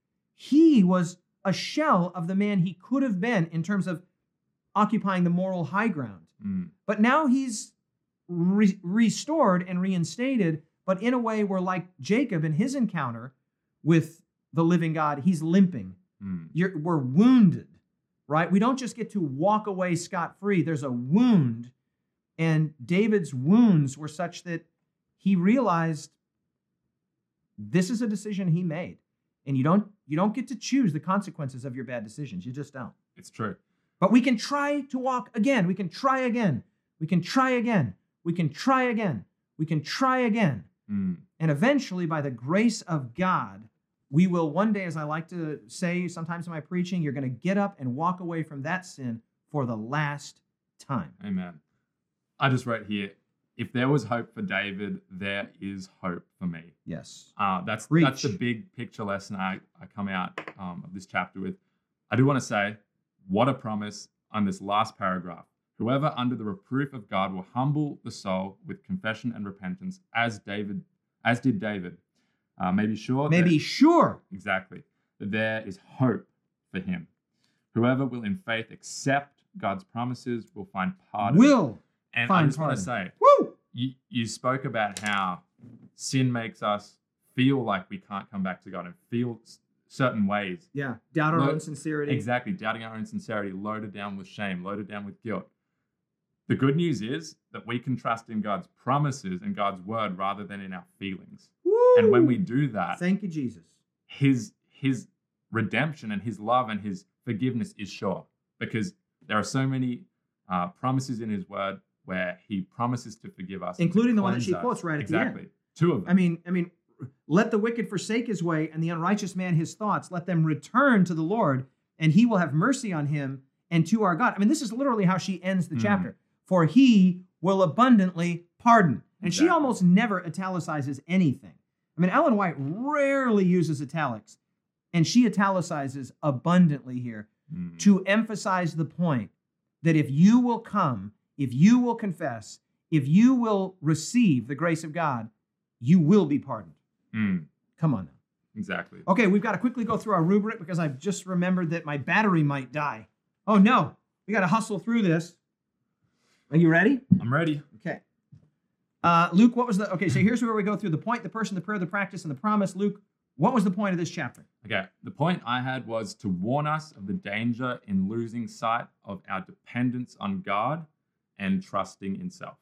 was a shell of the man he could have been in terms of occupying the moral high ground. But now he's restored and reinstated, but in a way where, like Jacob in his encounter with the living God, he's limping. We're wounded, right? We don't just get to walk away scot-free. There's a wound, and David's wounds were such that he realized this is a decision he made, and you don't get to choose the consequences of your bad decisions. You just don't. It's true. But we can try to walk again. We can try again. We can try again. We can try again. We can try again. And eventually, by the grace of God, we will one day, as I like to say sometimes in my preaching, you're going to get up and walk away from that sin for the last time. Amen. I just wrote here, if there was hope for David, there is hope for me. Yes. That's the big picture lesson I come out of this chapter with. I do want to say, what a promise on this last paragraph. Whoever under the reproof of God will humble the soul with confession and repentance, as did David, may be sure. Exactly. That there is hope for him. Whoever will in faith accept God's promises, we'll find pardon. Will And I find just want to pardon. say, Woo! you spoke about how sin makes us feel like we can't come back to God and feel certain ways. Yeah, doubt our own sincerity. Exactly, doubting our own sincerity, loaded down with shame, loaded down with guilt. The good news is that we can trust in God's promises and God's word rather than in our feelings. Woo! And when we do that, Thank you, Jesus. his redemption and his love and his forgiveness is sure, because there are so many promises in his word where he promises to forgive us, Including the one that cleanse she us. quotes right at the end. Exactly. Two of them. I mean, let the wicked forsake his way and the unrighteous man his thoughts. Let them return to the Lord, and he will have mercy on him and to our God. I mean, this is literally how she ends the chapter. For he will abundantly pardon. And she almost never italicizes anything. I mean, Ellen White rarely uses italics, and she italicizes abundantly here to emphasize the point that if you will come, if you will confess, if you will receive the grace of God, you will be pardoned. Come on now. Exactly. Okay, we've got to quickly go through our rubric because I've just remembered that my battery might die. Oh no, we got to hustle through this. Are you ready? I'm ready. Okay. Luke, what was okay, so here's where we go through the point, the person, the prayer, the practice, and the promise. Luke, what was the point of this chapter? Okay, the point I had was to warn us of the danger in losing sight of our dependence on God and trusting in self.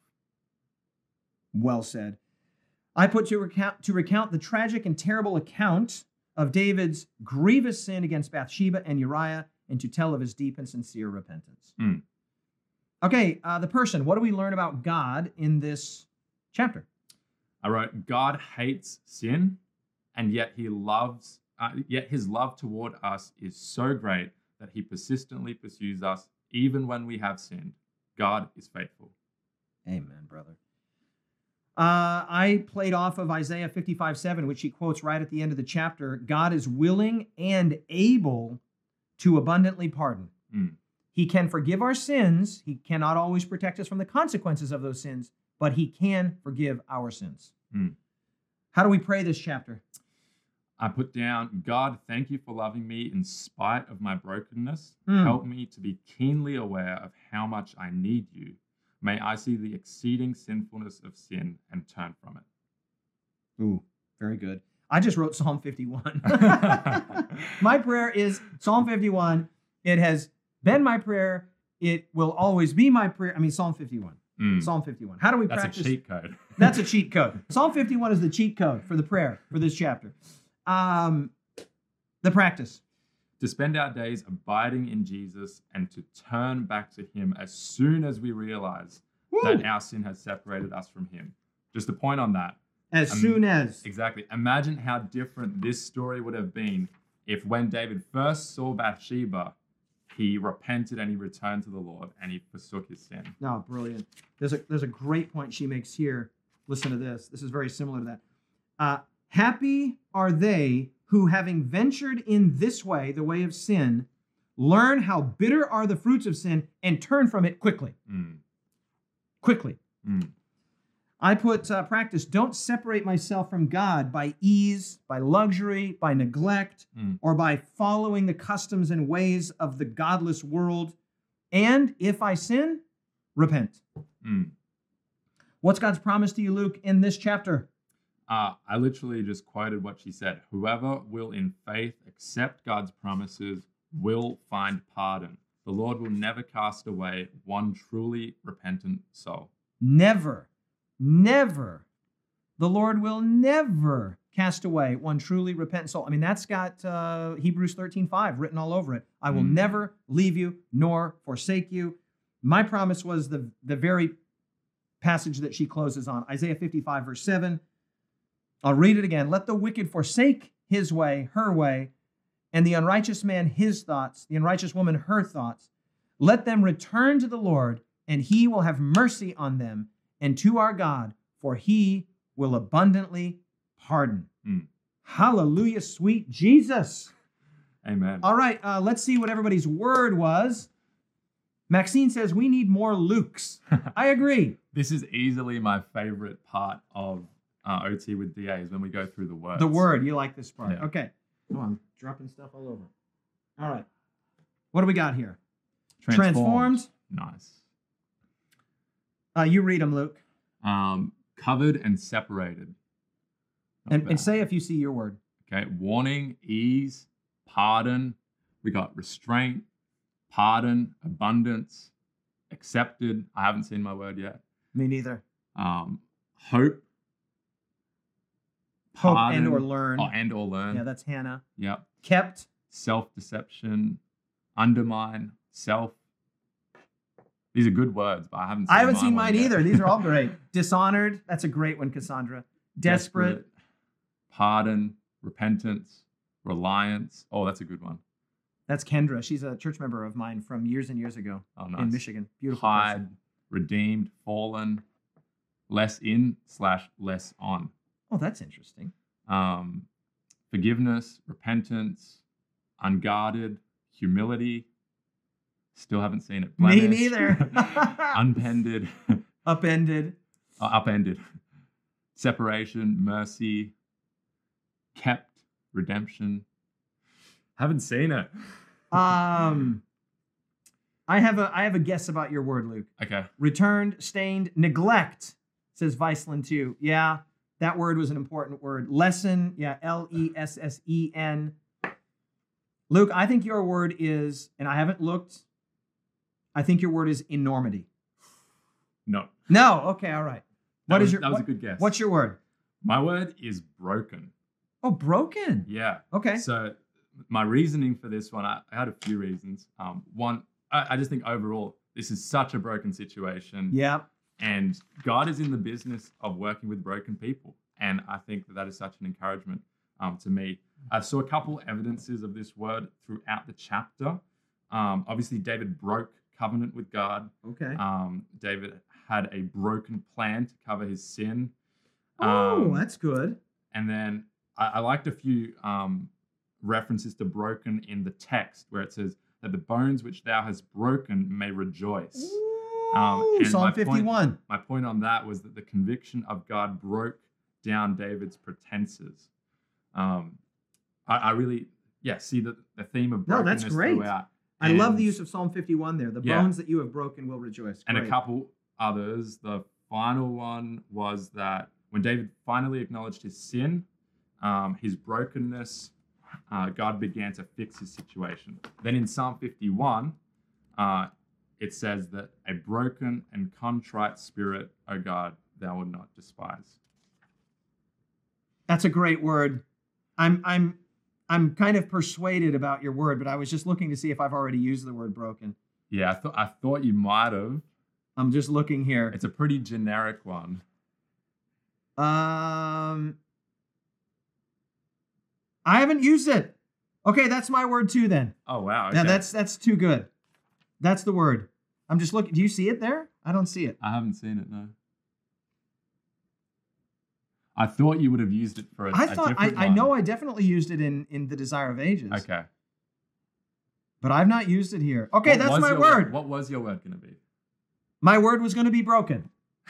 Well said. I put to recount the tragic and terrible account of David's grievous sin against Bathsheba and Uriah, and to tell of his deep and sincere repentance. Okay, the person, what do we learn about God in this chapter? I wrote, God hates sin, and yet his love toward us is so great that he persistently pursues us even when we have sinned. God is faithful. Amen, brother. I played off of Isaiah 55:7, which he quotes right at the end of the chapter. God is willing and able to abundantly pardon. He can forgive our sins. He cannot always protect us from the consequences of those sins, but he can forgive our sins. How do we pray this chapter? I put down, God, thank you for loving me in spite of my brokenness. Help me to be keenly aware of how much I need you. May I see the exceeding sinfulness of sin and turn from it. Ooh, very good. I just wrote Psalm 51. My prayer is Psalm 51. It has been my prayer. It will always be my prayer. I mean, Psalm 51. Psalm 51. How do we practice? That's a cheat code. That's a cheat code. Psalm 51 is the cheat code for the prayer for this chapter. The practice. To spend our days abiding in Jesus and to turn back to him as soon as we realize that our sin has separated us from him. Just a point on that. As soon as. Exactly. Imagine how different this story would have been if when David first saw Bathsheba, he repented and he returned to the Lord and he forsook his sin. No, brilliant. There's a great point she makes here. Listen to this. This is very similar to that. Happy are they who, having ventured in this way, the way of sin, learn how bitter are the fruits of sin and turn from it quickly. Quickly. I put practice. Don't separate myself from God by ease, by luxury, by neglect, or by following the customs and ways of the godless world. And if I sin, repent. What's God's promise to you, Luke, in this chapter? I literally just quoted what she said. Whoever will in faith accept God's promises will find pardon. The Lord will never cast away one truly repentant soul. Never. Never. The Lord will never cast away one truly repentant soul. I mean, that's got Hebrews 13:5 written all over it. I will never leave you nor forsake you. My promise was the very passage that she closes on, Isaiah 55, verse 7. I'll read it again. Let the wicked forsake his way, her way, and the unrighteous man his thoughts, the unrighteous woman her thoughts. Let them return to the Lord, and he will have mercy on them, and to our God, for he will abundantly pardon. Hallelujah, sweet Jesus. Amen. All right, let's see what everybody's word was. Maxine says we need more Lukes. I agree. This is easily my favorite part of OT with DA is when we go through the words. The word, you like this part. Yeah. Okay. Oh, I'm dropping stuff all over. All right. What do we got here? Transformed. Nice. You read them, Luke. Covered and separated. Not And bad. say if you see your word. Okay, warning, ease, pardon. We got restraint, pardon, abundance, accepted. I haven't seen my word yet. Me neither. Hope. Hope pardon, and or learn. and or learn. Yeah, that's Hannah. Yep. Kept. Self-deception, undermine, self. These are good words, but I haven't I haven't seen one mine yet. either. These are all great. Dishonored. That's a great one, Cassandra. Desperate. Pardon, repentance, reliance. Oh, that's a good one. That's Kendra. She's a church member of mine from years and years ago Oh, nice. in Michigan. Beautiful Hide, person. redeemed, fallen, less in / less on. Oh, that's interesting. Forgiveness, repentance, unguarded, humility. Still haven't seen it. Me Blemish, neither. Unpended, Upended. upended. Separation, mercy, kept, redemption. Haven't seen it. I have a guess about your word, Luke. Okay. Returned, stained, neglect, says Viceland too. Yeah, that word was an important word. Lesson, yeah, Lessen. Luke, I think your word is, and I haven't looked, I think your word is enormity. No. No, okay, all right. That was a good guess. What's your word? My word is broken. Oh, broken. Yeah. Okay. So my reasoning for this one, I had a few reasons. One, I just think overall, this is such a broken situation. Yeah. And God is in the business of working with broken people. And I think that is such an encouragement to me. I saw a couple evidences of this word throughout the chapter. Obviously, David broke covenant with God. Okay. David had a broken plan to cover his sin. That's good. And then I liked a few references to broken in the text where it says that the bones which thou hast broken may rejoice. Ooh, and Psalm 51. My point on that was that the conviction of God broke down David's pretenses. I really, see the theme of No, brokenness that's great. throughout. I love And- the use of Psalm 51 there. The Yeah. bones that you have broken will rejoice. And Great. a couple others. The final one was that when David finally acknowledged his sin, his brokenness, God began to fix his situation. Then in Psalm 51, it says that a broken and contrite spirit, O God, thou wilt not despise. That's a great word. I'm kind of persuaded about your word, but I was just looking to see if I've already used the word broken. Yeah, I thought you might have. I'm just looking here. It's a pretty generic one. I haven't used it. Okay, that's my word too then. Oh wow. Okay. Now that's too good. That's the word. I'm just looking. Do you see it there? I don't see it. I haven't seen it, no. I thought you would have used it for a different one. I know I definitely used it in The Desire of Ages. Okay. But I've not used it here. Okay, What that's was my your word. What was your word going to be? My word was going to be broken.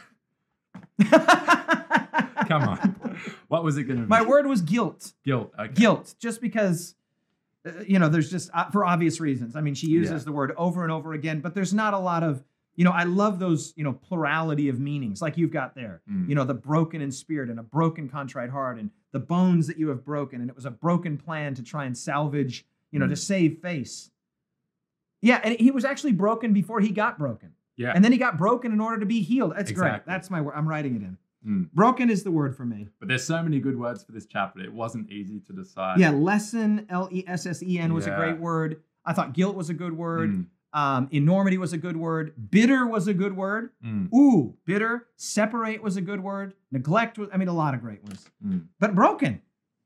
Come on. What was it going to be? My word was guilt. Guilt. Okay. Guilt, just because, there's just, for obvious reasons. I mean, she uses Yeah. the word over and over again, but there's not a lot of, I love those, plurality of meanings like you've got there. Mm. The broken in spirit and a broken contrite heart and the bones that you have broken. And it was a broken plan to try and salvage, to save face. Yeah, and he was actually broken before he got broken. Yeah. And then he got broken in order to be healed. That's great. Exactly. That's my word. I'm writing it in. Mm. Broken is the word for me. But there's so many good words for this chapter. It wasn't easy to decide. Yeah, lesson, Lessen, was a Yeah. great word. I thought guilt was a good word. Mm. Enormity was a good word. Bitter was a good word. Mm. Ooh, bitter. Separate was a good word. Neglect was, a lot of great ones. Mm. But broken.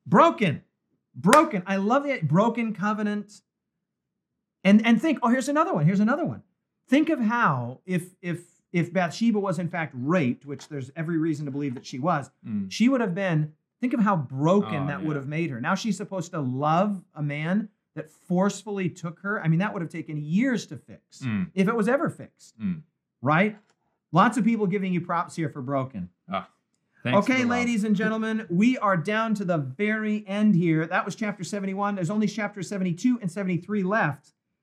I love it. Broken covenant. And think, here's another one. Think of how if Bathsheba was in fact raped, which there's every reason to believe that she was, Mm. she would have been, think of how broken Oh, that would yeah. have made her. Now she's supposed to love a man that forcefully took her. That would have taken years to fix, Mm. if it was ever fixed, Mm. right? Lots of people giving you props here for broken. Thanks for Okay, the love. ladies and gentlemen, we are down to the very end here. That was chapter 71. There's only chapters 72 and 73 left.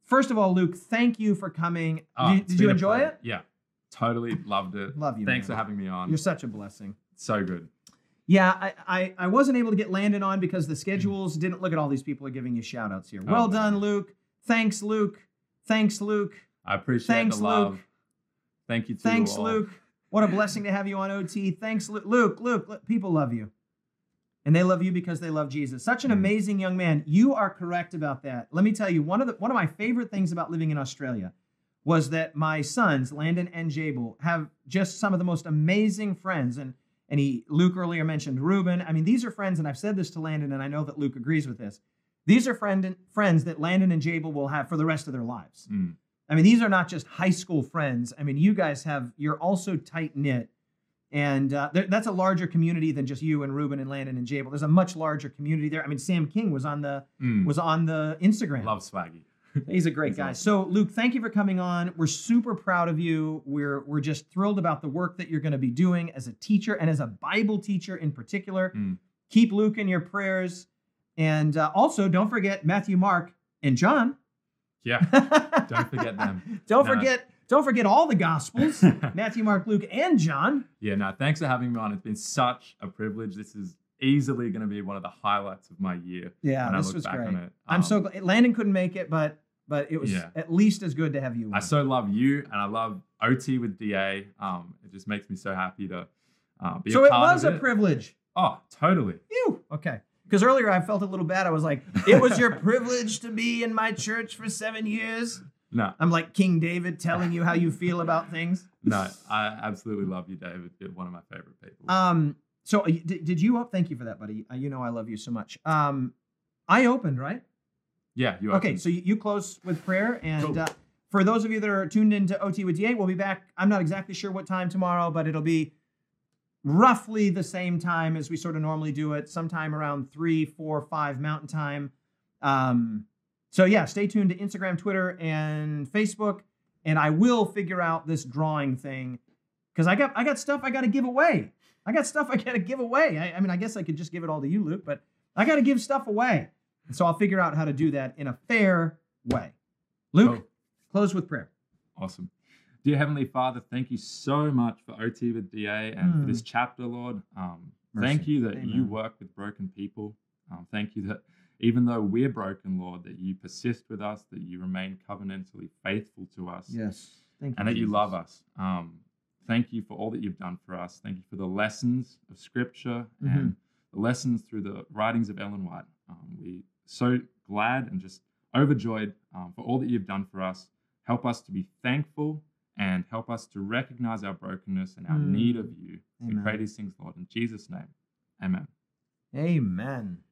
First of all, Luke, thank you for coming. Oh, Did you enjoy it? Yeah, totally loved it. Love you. Thanks man. for having me on. You're such a blessing. So good. Yeah, I wasn't able to get Landon on because the schedules didn't look at all these people are giving you shout outs here. Well done, Luke. Thanks, Luke. Thanks, Luke. I appreciate Thanks, the love. Luke. Thank you to Thanks, you all. Luke. What a blessing to have you on OT. Thanks, Luke. Luke, people love you. And they love you because they love Jesus. Such an amazing young man. You are correct about that. Let me tell you, one of my favorite things about living in Australia was that my sons, Landon and Jabel, have just some of the most amazing friends. And Luke earlier mentioned Reuben. I mean, these are friends, and I've said this to Landon, and I know that Luke agrees with this. These are friends that Landon and Jabel will have for the rest of their lives. I mean, these are not just high school friends. I mean, you guys you're also tight-knit. And that's a larger community than just you and Reuben and Landon and Jabel. There's a much larger community there. I mean, Sam King was on the Instagram. Love Swaggy. He's a great guy. So, Luke, thank you for coming on. We're super proud of you. We're just thrilled about the work that you're going to be doing as a teacher and as a Bible teacher in particular. Keep Luke in your prayers. And also, don't forget Matthew, Mark, and John. Yeah, don't forget them. Don't forget all the Gospels, Matthew, Mark, Luke, and John. Yeah, no, thanks for having me on. It's been such a privilege. This is easily going to be one of the highlights of my year. Yeah, when this I look was back great. on it. I'm so glad. Landon couldn't make it, but it was at least as good to have you on. I so love you, and I love OT with DA. It just makes me so happy to be a part of it. So it was a privilege. Oh, totally. Ew. Okay. Because earlier I felt a little bad. I was like, it was your privilege to be in my church for 7 years. No. I'm like King David telling you how you feel about things. No, I absolutely love you, David. You're one of my favorite people. So did you, thank you for that, buddy. You know I love you so much. I opened, right? Yeah, you Okay, opened. so you close with prayer. And Cool. For those of you that are tuned into OT with DA, we'll be back. I'm not exactly sure what time tomorrow, but it'll be roughly the same time as we sort of normally do it, sometime around 3, 4, 5 Mountain Time. So yeah, stay tuned to Instagram, Twitter, and Facebook, and I will figure out this drawing thing because I got stuff I got to give away. I mean, I guess I could just give it all to you, Luke, but I got to give stuff away, and so I'll figure out how to do that in a fair way. Luke, close with prayer. Awesome. Dear Heavenly Father, thank you so much for OT with DA and for this chapter, Lord. Thank you that you work with broken people. Thank you that even though we're broken, Lord, that you persist with us, that you remain covenantally faithful to us. Yes. Thank you. And that you Jesus. love us. Thank you for all that you've done for us. Thank you for the lessons of Scripture and the lessons through the writings of Ellen White. We're so glad and just overjoyed for all that you've done for us. Help us to be thankful and help us to recognize our brokenness and our need of you. Amen. We pray these things, Lord, in Jesus' name. Amen. Amen.